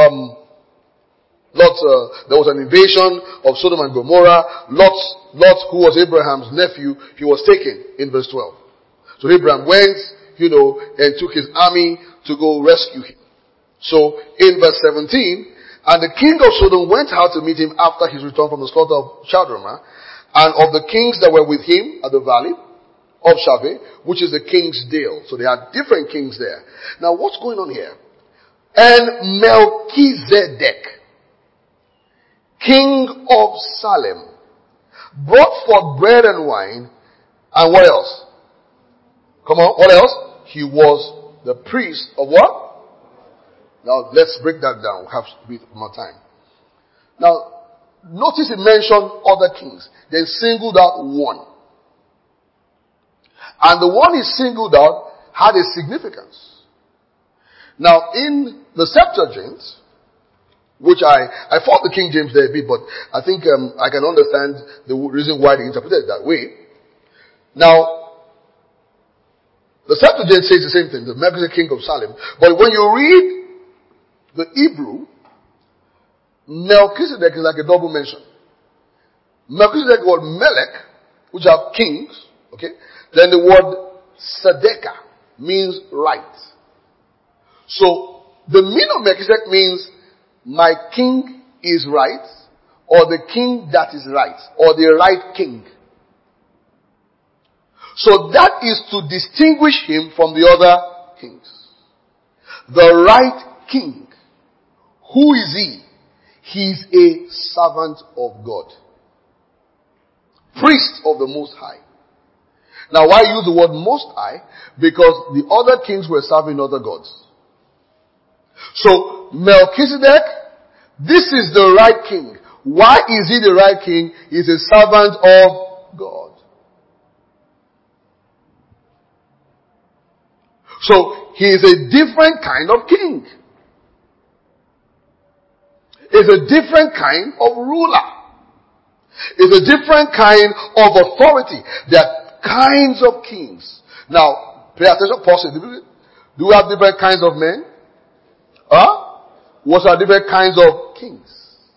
there was an invasion of Sodom and Gomorrah. Lot, who was Abraham's nephew, he was taken in verse 12. So Abraham went, and took his army to go rescue him. So in verse 17, and the king of Sodom went out to meet him after his return from the slaughter of Chedorlaomer, and of the kings that were with him at the valley of Shaveh, which is the king's dale. So they had different kings there. Now what's going on here? And Melchizedek, king of Salem, brought forth bread and wine, and what else? Come on, what else? He was the priest of what? Now let's break that down. We have a bit more time. Now, notice it mentioned other kings, then singled out one. And the one he singled out had a significance. Now, in the Septuagint, which I fought the King James there a bit, but I think I can understand the reason why they interpreted it that way. Now, the Septuagint says the same thing, the Melchizedek king of Salem. But when you read the Hebrew, Melchizedek is like a double mention. Melchizedek word Melech, which are kings, okay? Then the word Tzedekah means right. So, the meaning of Melchizedek means my king is right, or the king that is right, or the right king. So that is to distinguish him from the other kings. The right king. Who is he? He's a servant of God. Priest of the Most High. Now why use the word Most High? Because the other kings were serving other gods. So Melchizedek, this is the right king. Why is he the right king? He's a servant of God. So he is a different kind of king. Is a different kind of ruler. Is a different kind of authority. There are kinds of kings. Now, pay attention, pause it. Do we have different kinds of men? Huh? What are different kinds of kings?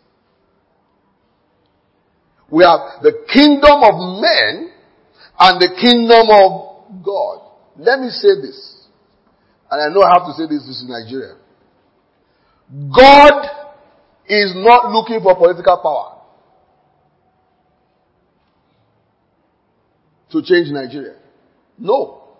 We have the kingdom of men and the kingdom of God. Let me say this. And I know I have to say this in Nigeria. God is not looking for political power to change Nigeria. No.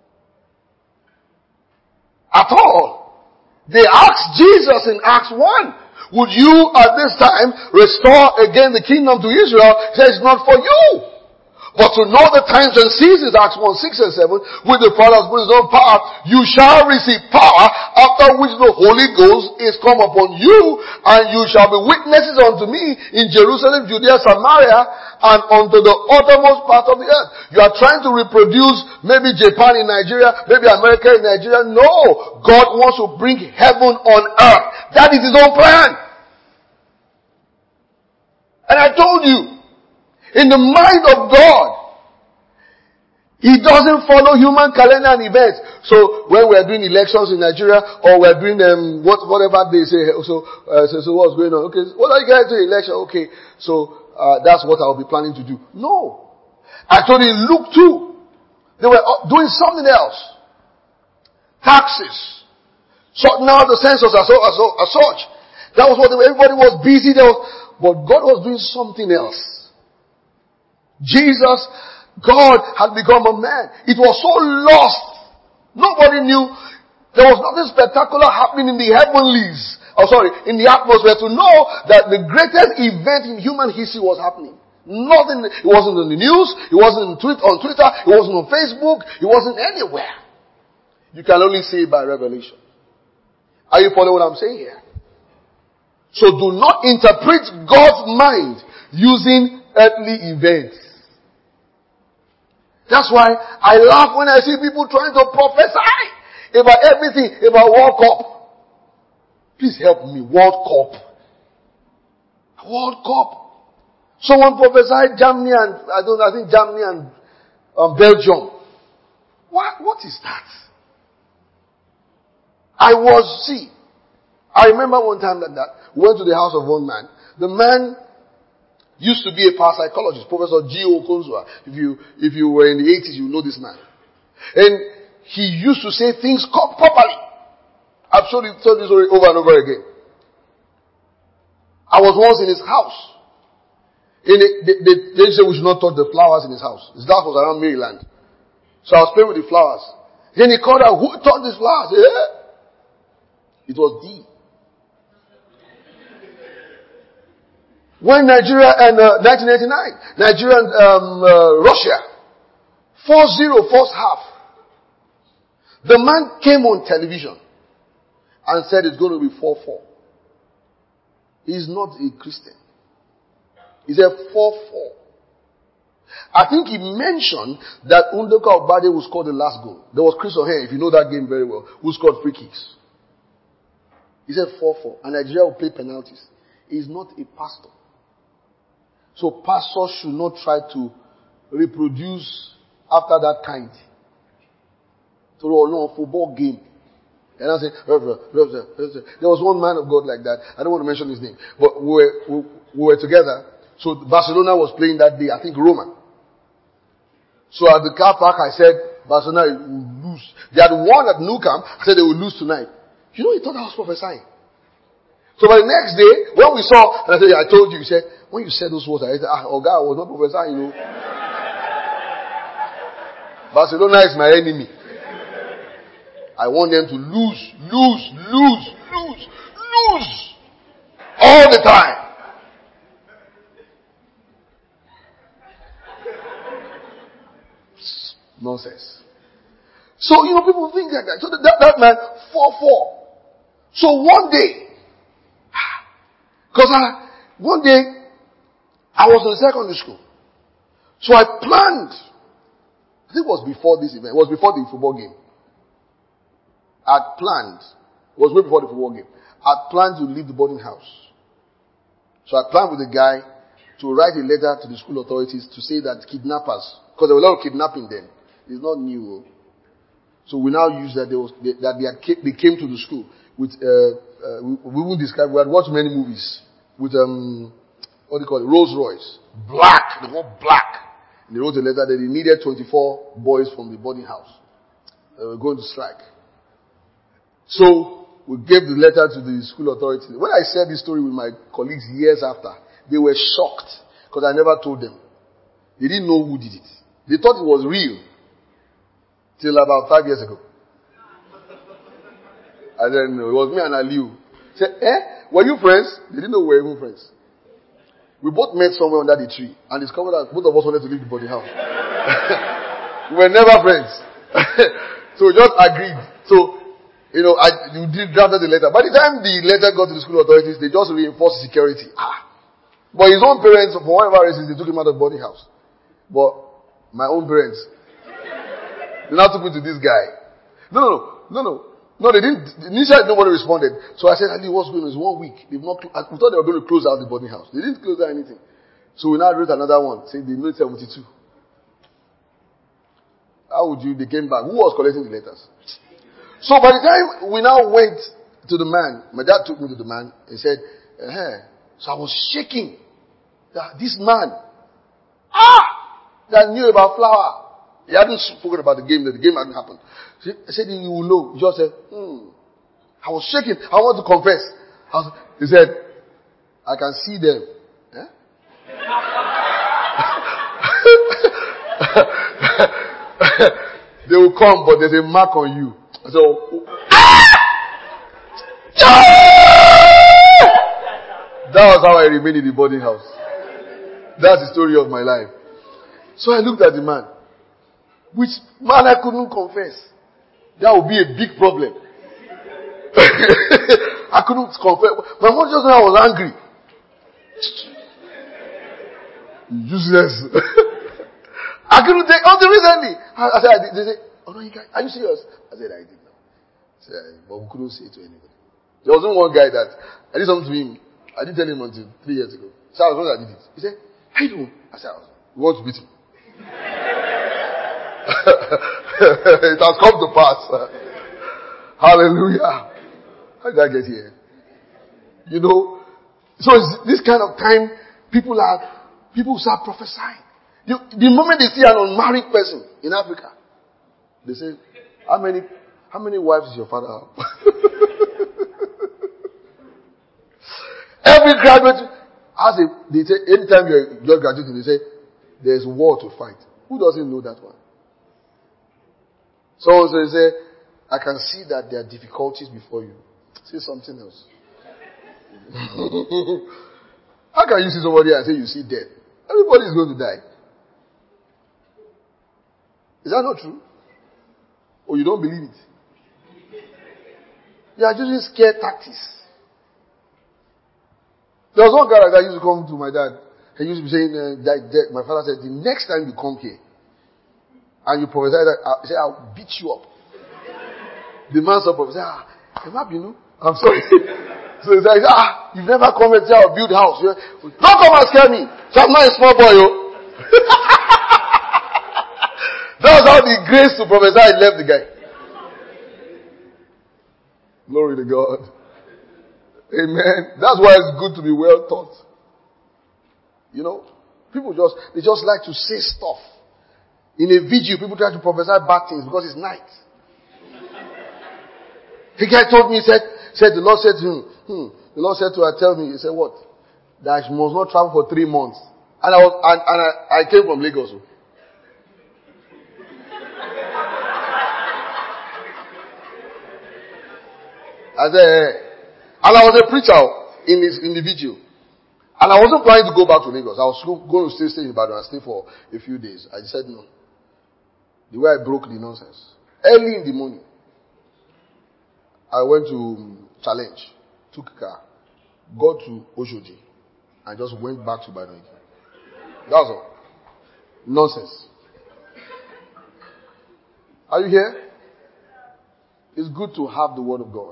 At all. They asked Jesus in Acts 1, would you at this time restore again the kingdom to Israel? He says, it's not for you. But to know the times and seasons, Acts 1, 6 and 7, with the Father has put his own power, you shall receive power, after which the Holy Ghost is come upon you, and you shall be witnesses unto me in Jerusalem, Judea, Samaria, and unto the uttermost part of the earth. You are trying to reproduce maybe Japan in Nigeria, maybe America in Nigeria. No! God wants to bring heaven on earth. That is his own plan. And I told you, in the mind of God, he doesn't follow human calendar and events. So when we're doing elections in Nigeria, or we're doing whatever they say, so what's going on? Okay, what are you guys doing election? Okay, so that's what I'll be planning to do. No. I told you in Luke 2, they were doing something else. Taxes. Sorting out the census as such. That was what everybody was busy. But God was doing something else. Jesus, God had become a man. It was so lost. Nobody knew. There was nothing spectacular happening in the heavenlies. In the atmosphere to know that the greatest event in human history was happening. Nothing. It wasn't on the news. It wasn't on Twitter. It wasn't on Facebook. It wasn't anywhere. You can only see it by revelation. Are you following what I'm saying here? So do not interpret God's mind using earthly events. That's why I laugh when I see people trying to prophesy about everything, about World Cup. Please help me. World Cup. World Cup. Someone prophesied Germany and Belgium. What is that? I remember one time that we went to the house of one man. The man used to be a parapsychologist, Professor G.O. Konzwa. If you were in the 80s, you know this man. And he used to say things properly. I've told this story over and over again. I was once in his house. They said we should not touch the flowers in his house. His house was around Maryland. So I was playing with the flowers. Then he called out, who touched these flowers? It was D. When Nigeria and 1989, Nigeria and Russia, 4-0 first half. The man came on television and said it's going to be 4-4. He's not a Christian. He said 4-4. I think he mentioned that Undoka Obade will score the last goal. There was Chris O'Hare, if you know that game very well, who scored free kicks. He said 4-4. And Nigeria will play penalties. He's not a pastor. So pastors should not try to reproduce after that kind. So no football game. And I say, there was one man of God like that. I don't want to mention his name. But we were together. So Barcelona was playing that day, I think Roma. So at the car park, I said, Barcelona will lose. They had won at Nou Camp. I said they will lose tonight. You know, he thought I was prophesying. So by the next day, when we saw, and I said, I told you, he said, when you said those words, I said, God, I was not prophesying, you know. Barcelona is my enemy. I want them to lose all the time. Nonsense. So, you know, people think like that. So that man, 4-4. So one day, because one day, I was in secondary school. So I planned, I think it was before this event, it was before the football game. It was way before the football game. I'd planned to leave the boarding house. So I planned with the guy to write a letter to the school authorities to say that kidnappers, because there was a lot of kidnapping then. It's not new. So we now use that they came to the school with, we won't describe, we had watched many movies with, what do you call it, Rolls Royce. Black, they were black. And they wrote a letter that they needed 24 boys from the boarding house. They were going to strike. So we gave the letter to the school authorities. When I shared this story with my colleagues years after, they were shocked because I never told them. They didn't know who did it. They thought it was real till about 5 years ago. I didn't know. It was me and Aliu. Said, were you friends? They didn't know we were even friends. We both met somewhere under the tree and discovered that both of us wanted to leave the body house. We were never friends. So we just agreed. So, you know, you did drafted the letter. By the time the letter got to the school authorities, they just reinforced security. But his own parents, for whatever reason, they took him out of the body house. But my own parents, they now took me to this guy. No, they didn't. Initially, nobody responded. So I said, Ali, what's going on? It's 1 week. We thought they were going to close out the boarding house. They didn't close out anything. So we now wrote another one, saying they made 72. How would you? They came back. Who was collecting the letters? So by the time we now went to the man, my dad took me to the man and said, so I was shaking that this man, that knew about flour. He hadn't spoken about the game, that the game hadn't happened. I said, you will know. He just said, I was shaking. I want to confess. He said, I can see them. They will come, but there's a mark on you. So, that was how I remained in the boarding house. That's the story of my life. So I looked at the man. Which man I couldn't confess. That would be a big problem. I couldn't confess. My mom just knew I was angry. Useless. I couldn't take until recently. I said, they said, oh no, you can't. Are you serious? I said, I did not. I said, but we couldn't say it to anybody. There wasn't one guy that I did something to him. I didn't tell him until 3 years ago. So I was the one that did it. He said, how you doing? I said, we want to beat him. It has come to pass. Hallelujah. How did I get here? You know, so it's this kind of time people start prophesying. The moment they see an unmarried person in Africa, they say, how many wives does your father have? Every graduate they say, anytime you're just graduating, they say, there's war to fight. Who doesn't know that one? So they say, I can see that there are difficulties before you. Say something else. How can you see somebody and say you see death? Everybody is going to die. Is that not true? Or you don't believe it? You are using scare tactics. There was one guy like that used to come to my dad. He used to be saying, my father said, the next time you come here, and you prophesy that, he said, I'll beat you up. The man saw prophecy, I'm sorry. So he said, you've never come and say I'll build house. Don't come and scare me. So I'm not a small boy, yo. That was how the grace to prophesy left the guy. Glory to God. Amen. That's why it's good to be well taught. You know, people they just like to say stuff. In a video, people try to prophesy bad things because it's night. The guy told me, said the Lord said to him, the Lord said to her, tell me, he said what? That she must not travel for 3 months. And I came from Lagos. I said, and I was a preacher in the video. And I wasn't planning to go back to Lagos. I was going to stay in Ibadan and stay for a few days. I said no. The way I broke the nonsense. Early in the morning, I went to Challenge, took a car, got to Oshodi, and just went back to Ibadan. That's all. Nonsense. Are you here? It's good to have the word of God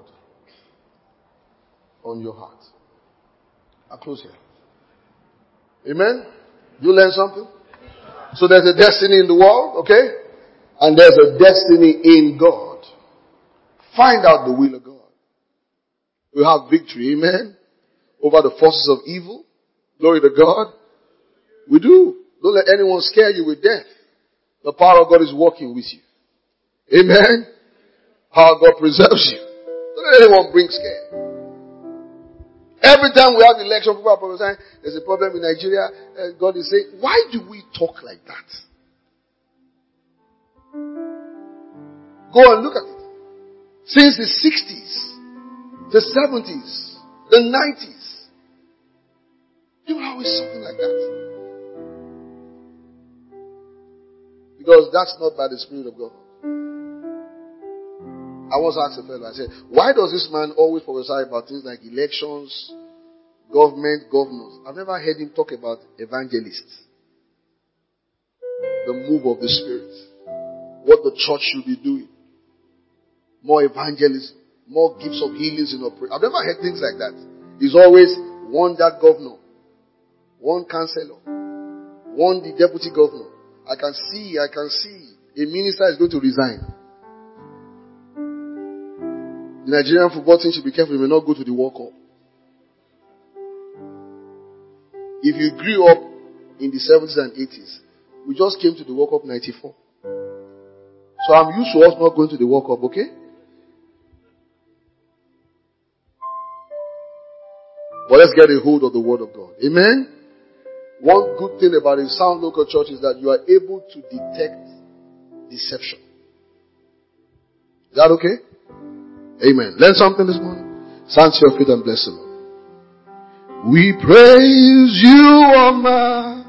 on your heart. I'll close here. Amen? You learn something? So there's a destiny in the world, okay? And there's a destiny in God. Find out the will of God. We have victory, amen? Over the forces of evil. Glory to God. We do. Don't let anyone scare you with death. The power of God is working with you. Amen? How God preserves you. Don't let anyone bring scare. Every time we have election, people are prophesying, there's a problem in Nigeria. God is saying, why do we talk like that? Go and look at it. Since the 60s, the 70s, the 90s, you are always something like that. Because that's not by the Spirit of God. I once asked a fellow, I said, why does this man always prophesy about things like elections, government, governors? I've never heard him talk about evangelists. The move of the Spirit. What the church should be doing. More evangelism. More gifts of healings in operation. I've never heard things like that. He's always one that governor. One councillor. One the deputy governor. I can see. A minister is going to resign. The Nigerian football team should be careful. They may not go to the World Cup. If you grew up in the 70s and 80s, we just came to the World Cup 94. So I'm used to us not going to the World Cup, okay? But let's get a hold of the Word of God. Amen? One good thing about a sound local church is that you are able to detect deception. Is that okay? Amen. Learn something this morning? Stand to your feet and bless Him. We praise you, O man.